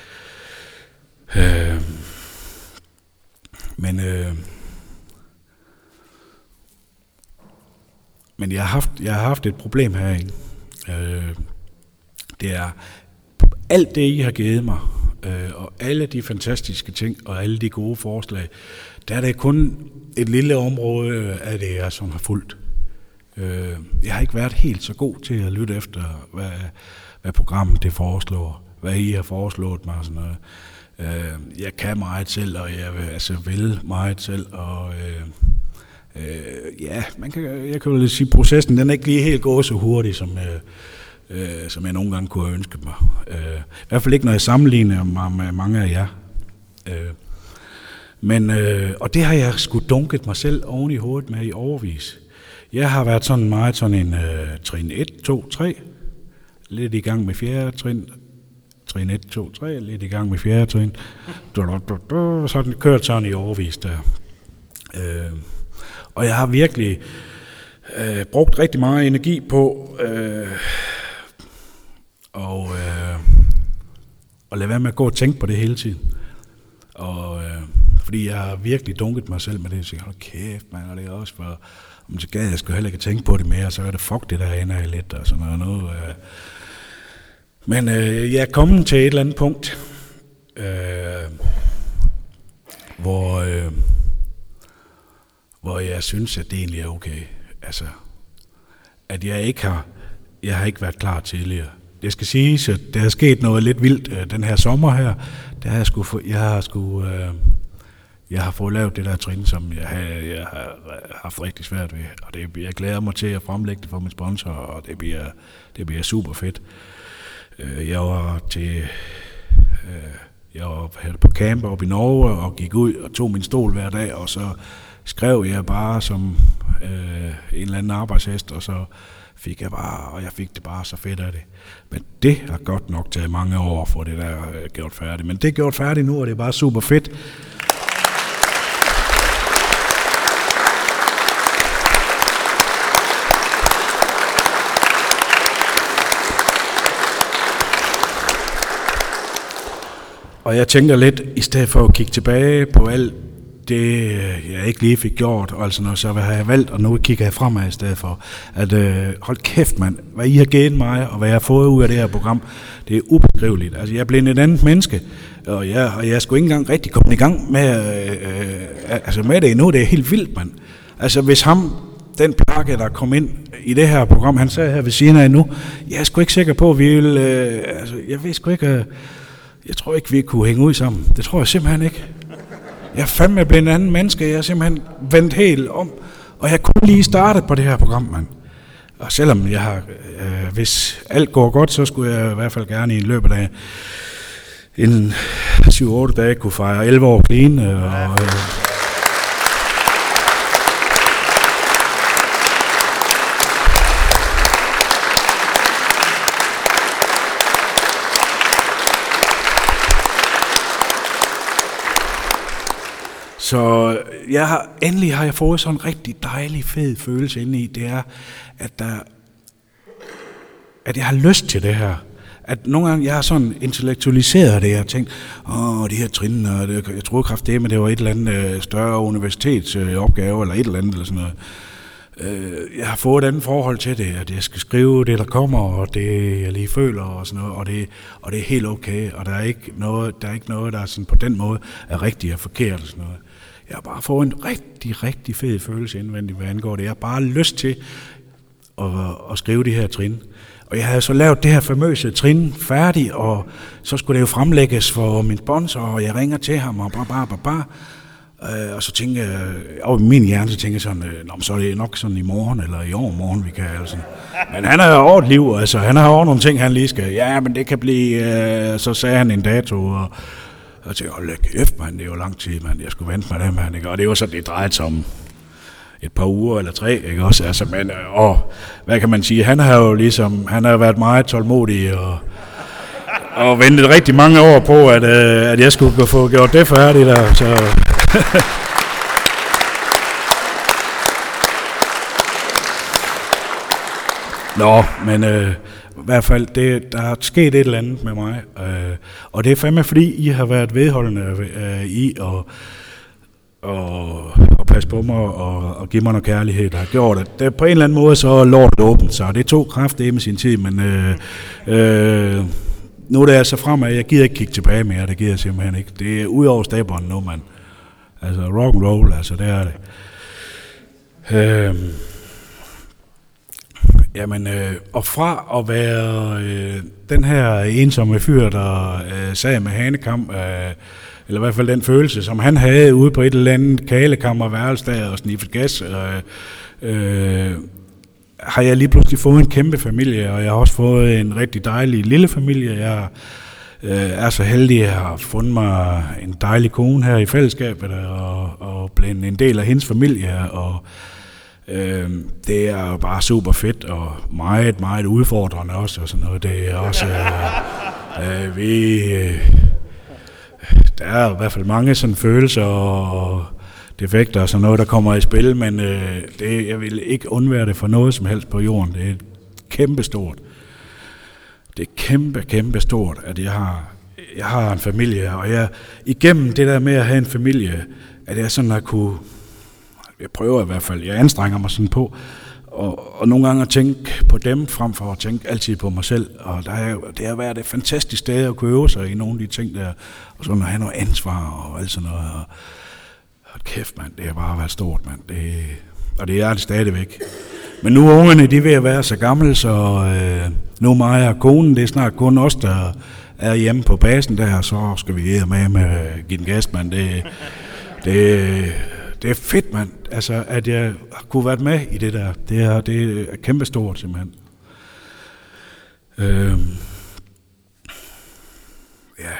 Øh, men øh, men jeg har haft, jeg har haft et problem her, ikke? Øh, det er alt det, I har givet mig, øh, og alle de fantastiske ting, og alle de gode forslag, der er det kun et lille område af det, jeg som har fulgt. Øh, jeg har ikke været helt så god til at lytte efter, hvad, hvad programmet det foreslår, hvad I har foreslået mig og sådan noget. Øh, jeg kan meget selv, og jeg vil, altså, vil meget selv, og øh, øh, ja, man kan, jeg kan jo sige, at processen den er ikke lige helt gået så hurtigt, som øh, Øh, som jeg nogle gange kunne have ønsket mig. Øh, I hvert fald ikke, når jeg sammenligner mig med mange af jer. Øh, men, øh, og det har jeg sgu dunket mig selv oven i hovedet med i overvis. Jeg har været sådan meget sådan en øh, trin et, to, tre, lidt i gang med fjerde trin, trin et, to, tre, lidt i gang med fjerde trin, sådan kørt sådan i overvis der. Øh, og jeg har virkelig øh, brugt rigtig meget energi på øh, Og, øh, og lade være med at gå og tænke på det hele tiden. Og, øh, fordi jeg har virkelig dunket mig selv med det, og siger, hold kæft, man, og det er også for, om så gad jeg sgu heller ikke tænke på det mere, så er det fuck det der ender jeg lidt, og sådan noget. noget øh. Men øh, jeg er kommet til et eller andet punkt, øh, hvor, øh, hvor jeg synes, at det egentlig er okay. Altså, at jeg ikke har, jeg har ikke været klar tidligere. Det skal siges, at der er sket noget lidt vildt øh, den her sommer her. Der har jeg, sgu få, jeg, har sgu, øh, jeg har fået lavet det der trin, som jeg har, jeg har haft rigtig svært ved. Og det, jeg glæder mig til at fremlægge det for min sponsor, og det bliver, det bliver super fedt. Øh, jeg var til øh, jeg var på camp oppe i Norge og gik ud og tog min stol hver dag, og så skrev jeg bare som øh, en eller anden arbejdshest, og så fik jeg bare, og jeg fik det bare så fedt af det. Men det har godt nok taget mange år at få det der øh, gjort færdigt. Men det er gjort færdigt nu, og det er bare super fedt. Og jeg tænker lidt, i stedet for at kigge tilbage på alt det, jeg ikke lige fik gjort, og altså noget, så har jeg valgt, og nu kigger jeg fremad i stedet for, at øh, hold kæft mand, hvad I har givet mig, og hvad jeg har fået ud af det her program, det er ubeskriveligt. Altså jeg er blevet et andet menneske, og jeg, og jeg er sgu ikke engang rigtig kommet i gang med, øh, altså med det endnu, det er helt vildt, mand. Altså hvis ham, den plakke, der kom ind i det her program, han sagde her ved siden af nu, jeg er sgu ikke sikker på, at vi vil, øh, altså jeg ved sgu ikke, øh, jeg tror ikke, vi kunne hænge ud sammen. Det tror jeg simpelthen ikke. Jeg er fandme blevet en anden menneske. Jeg er simpelthen vendt helt om. Og jeg kunne lige starte på det her program, mand. Og selvom jeg har, øh, hvis alt går godt, så skulle jeg i hvert fald gerne i løbet af en syv otte dage kunne fejre elleve år clean. Og, øh, Så jeg har, endelig har jeg fået sådan en rigtig dejlig, fed følelse inde i, det er, at, der, at jeg har lyst til det her. At nogle gange, jeg har sådan intellektualiseret det, jeg har tænkt, åh, de her trin, og det, jeg troede kraftedeme, men det var et eller andet større universitetsopgave, eller et eller andet, eller sådan noget. Jeg har fået et andet forhold til det, at jeg skal skrive det, der kommer, og det, jeg lige føler, og sådan noget, og det, og det er helt okay, og der er ikke noget, der er ikke noget, der er sådan på den måde er rigtigt og forkert, og sådan noget. Jeg har bare fået en rigtig, rigtig fed følelse indvendigt, hvad angår det. Jeg har bare lyst til at, at skrive de her trin. Og jeg havde så lavet det her famøse trin færdig, og så skulle det jo fremlægges for min sponsor, og jeg ringer til ham, og bare, bare, bare, bare. Og så tænker jeg, og i min hjerne, så tænker jeg sådan, Nå, så er det nok sådan i morgen, eller i overmorgen, vi kan, altså. Men han har jo over et liv, altså, han har over nogle ting, han lige skal, ja, men det kan blive, øh, så sagde han en dato, og jeg tænkte, hold da kæft, man, det er jo lang tid, man, jeg skulle vente med det, man, ikke? Og det var så, det drejede sig om et par uger eller tre, ikke også, altså, men, og hvad kan man sige, han har jo ligesom, han har været meget tålmodig, og og ventet rigtig mange år på, at, øh, at jeg skulle få gjort det færdigt der, så... Nå, men øh, i hvert fald, det, der er sket et eller andet med mig, øh, og det er fandme fordi, I har været vedholdende øh, i og, og, og passe på mig og, og give mig noget kærlighed, der har gjort det. det. På en eller anden måde, så er lortet åbent, så det tog kraft med sin tid, men øh, øh, nu er det altså fremad, jeg gider ikke kigge tilbage mere, det gider jeg simpelthen ikke. Det er ud over staberen nu, mand. Altså rock and roll, altså det er det. Øh, Jamen, øh, og fra at være øh, den her ensomme fyr, der øh, sad med hanekam, øh, eller i hvert fald den følelse, som han havde ude på et eller andet kalekammerværelse der og sniffet gas, øh, øh, har jeg lige pludselig fået en kæmpe familie, og jeg har også fået en rigtig dejlig lille familie. Jeg øh, er så heldig, at jeg har fundet mig en dejlig kone her i fællesskabet, og, og blevet en del af hendes familie, og Øh, det er jo bare super fedt og meget, meget udfordrende også og sådan noget. Det er også, øh, øh, vi, øh, der er i hvert fald mange sådan følelser og defekter og sådan noget, der kommer i spil, men øh, det, jeg vil ikke undvære det for noget som helst på jorden. Det er kæmpestort. Det er kæmpe, kæmpe stort, at jeg har, jeg har en familie, og jeg igennem det der med at have en familie, at jeg sådan har kunne, jeg prøver i hvert fald, jeg anstrenger mig sådan på, og, og nogle gange at tænke på dem, frem for at tænke altid på mig selv, og der er, det har været et fantastisk sted at kunne øve sig i nogle af de ting der, og sådan at have noget ansvar og alt sådan noget, og, og kæft mand, det har bare været stort mand, det, og det er det stadigvæk. Men nu er ungerne, de er ved at være så gamle, så øh, nu mig og konen, det er snart kun os, der er hjemme på basen der, så skal vi her med med give den gas, mand, det, det Det er fedt, mand, altså, at jeg kunne være med i det der. Det er, det er kæmpestort, simpelthen. Øhm. Ja.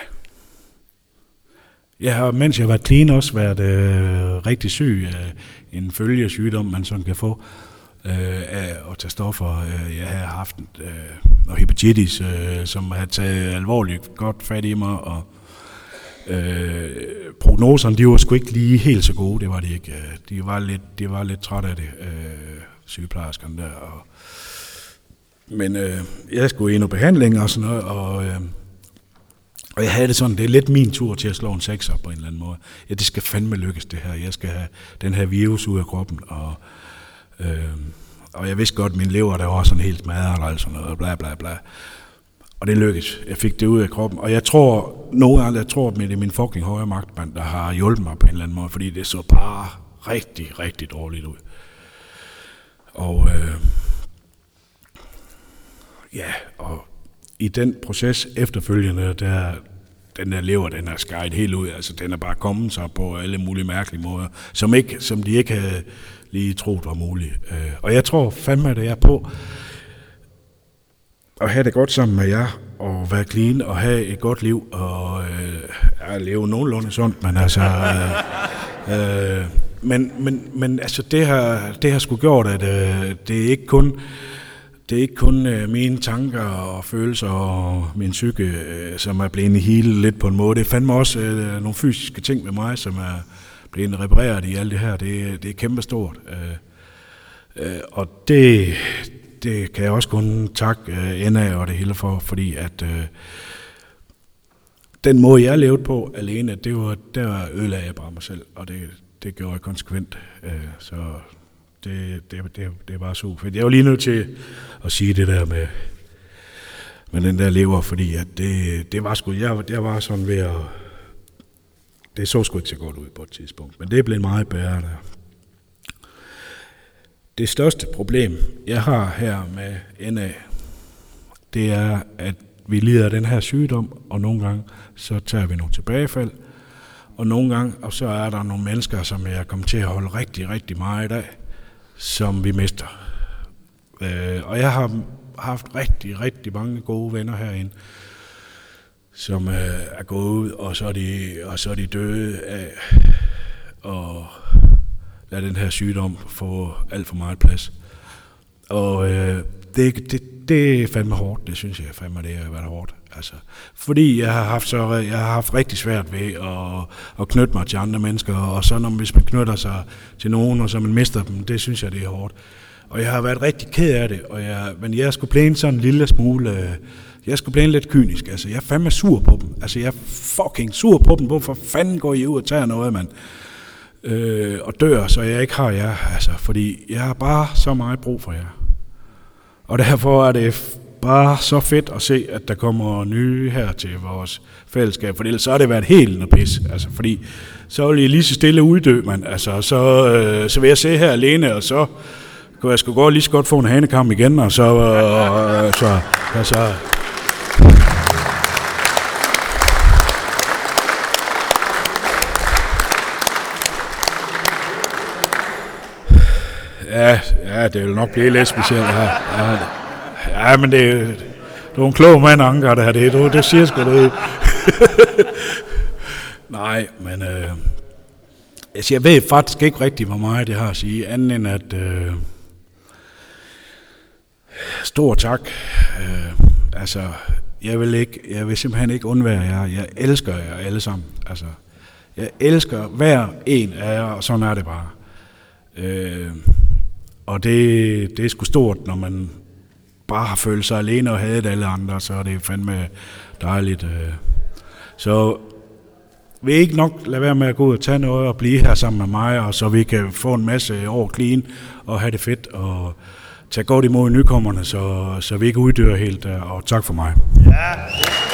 Jeg har, mens jeg har været clean, også været øh, rigtig syg af en følgesygdom, man sådan kan få øh, af at tage stoffer. Jeg har haft øh, noget hepatitis, øh, som har taget alvorligt godt fat i mig, og Øh, prognoserne, de var sgu ikke lige helt så gode, det var de ikke. De var lidt, de var lidt trætte af det, øh, sygeplejerskerne der. Og, men øh, jeg skulle i noget behandling og sådan noget, og, øh, og jeg havde det sådan, det er lidt min tur til at slå en sekser på en eller anden måde. Ja, det skal fandme lykkes det her. Jeg skal have den her virus ud af kroppen, og, øh, og jeg vidste godt, at min lever, der var sådan helt smadret og sådan noget, bla bla bla. Og det lykkedes. Jeg fik det ud af kroppen. Og jeg tror, nogle gange, jeg tror, at det er min fucking højre magtmand, der har hjulpet mig på en eller anden måde, fordi det så bare rigtig, rigtig dårligt ud. Og øh, ja, og i den proces efterfølgende, der, den der lever, den er skæret helt ud. Altså, den er bare kommet sig på alle mulige mærkelige måder, som, ikke, som de ikke havde lige troet var muligt. Øh, og jeg tror fandme, at jeg er på at have det godt sammen med jer, og være clean, og have et godt liv, og øh, leve nogenlunde sundt, men altså, øh, øh, men, men, men altså, det har, det har sgu gjort, at øh, det er ikke kun, det er ikke kun øh, mine tanker og følelser og min psyke, øh, som er blevet healet lidt på en måde. Det er fandme også øh, nogle fysiske ting med mig, som er blevet repareret i alt det her. Det, det er kæmpestort. Øh, øh, og det Det kan jeg også kun takke uh, N A og det hele for, fordi at uh, den måde, jeg levede på alene, det var, der ødelagde jeg bare mig selv, og det, det gjorde jeg konsekvent. Uh, så det, det, det, det er bare super fedt. Jeg var lige nødt til at sige det der med, med den der lever, fordi at det, det var sgu, jeg, jeg var sådan ved at, det så sgu ikke så godt ud på et tidspunkt, men det er blevet meget bedre der. Det største problem, jeg har her med N A, det er, at vi lider af den her sygdom, og nogle gange så tager vi nogle tilbagefald, og nogle gange og så er der nogle mennesker, som jeg kommer til at holde rigtig, rigtig meget af, som vi mister. Øh, og jeg har haft rigtig, rigtig mange gode venner herinde, som øh, er gået ud, og så er de, og så er de døde af at lade den her sygdom få alt for meget plads. Og øh, det, det, det er fandme hårdt, det synes jeg fandme, det har været hårdt. Altså, fordi jeg har haft så jeg har haft rigtig svært ved at, at knytte mig til andre mennesker, og så når hvis man knytter sig til nogen, og så man mister dem, det synes jeg, det er hårdt. Og jeg har været rigtig ked af det, og jeg, men jeg skulle blive sådan en lille smule, jeg skulle blive lidt kynisk. Altså, jeg er fandme sur på dem. Altså, jeg er fucking sur på dem. Hvorfor fanden går I ud og tager noget, mand? Øh, og dør, så jeg ikke har jer. Altså, fordi jeg har bare så meget brug for jer. Og derfor er det bare så fedt at se, at der kommer nye her til vores fællesskab. For ellers så har det været helt noget pis. Altså, fordi så vil I lige så stille uddø, man. Altså, så, øh, så vil jeg se her alene, og så kunne jeg sgu godt lige så godt få en hanekamp igen, og så... Øh, så altså, Ja, ja, det vil nok blive lidt specielt her. Ja, ja, men det, du er en klog mand, Anker, det her. Det, du, det siger sgu det. Nej, men øh, altså, jeg ved faktisk ikke rigtig, hvor meget det har at sige, andet end at øh, stor tak. Øh, altså, jeg vil ikke, jeg vil simpelthen ikke undvære jer. Jeg elsker jer alle sammen. Altså, jeg elsker hver en af jer, og sådan er det bare. Øh, Og det, det er sgu stort, når man bare har følt sig alene og hadet alle andre, så er det fandme dejligt. Så vil I ikke nok lade være med at gå ud og tage noget og blive her sammen med mig, og så vi kan få en masse år clean og have det fedt og tage godt imod nykommerne, så, så vi ikke uddør helt. Og tak for mig. Ja.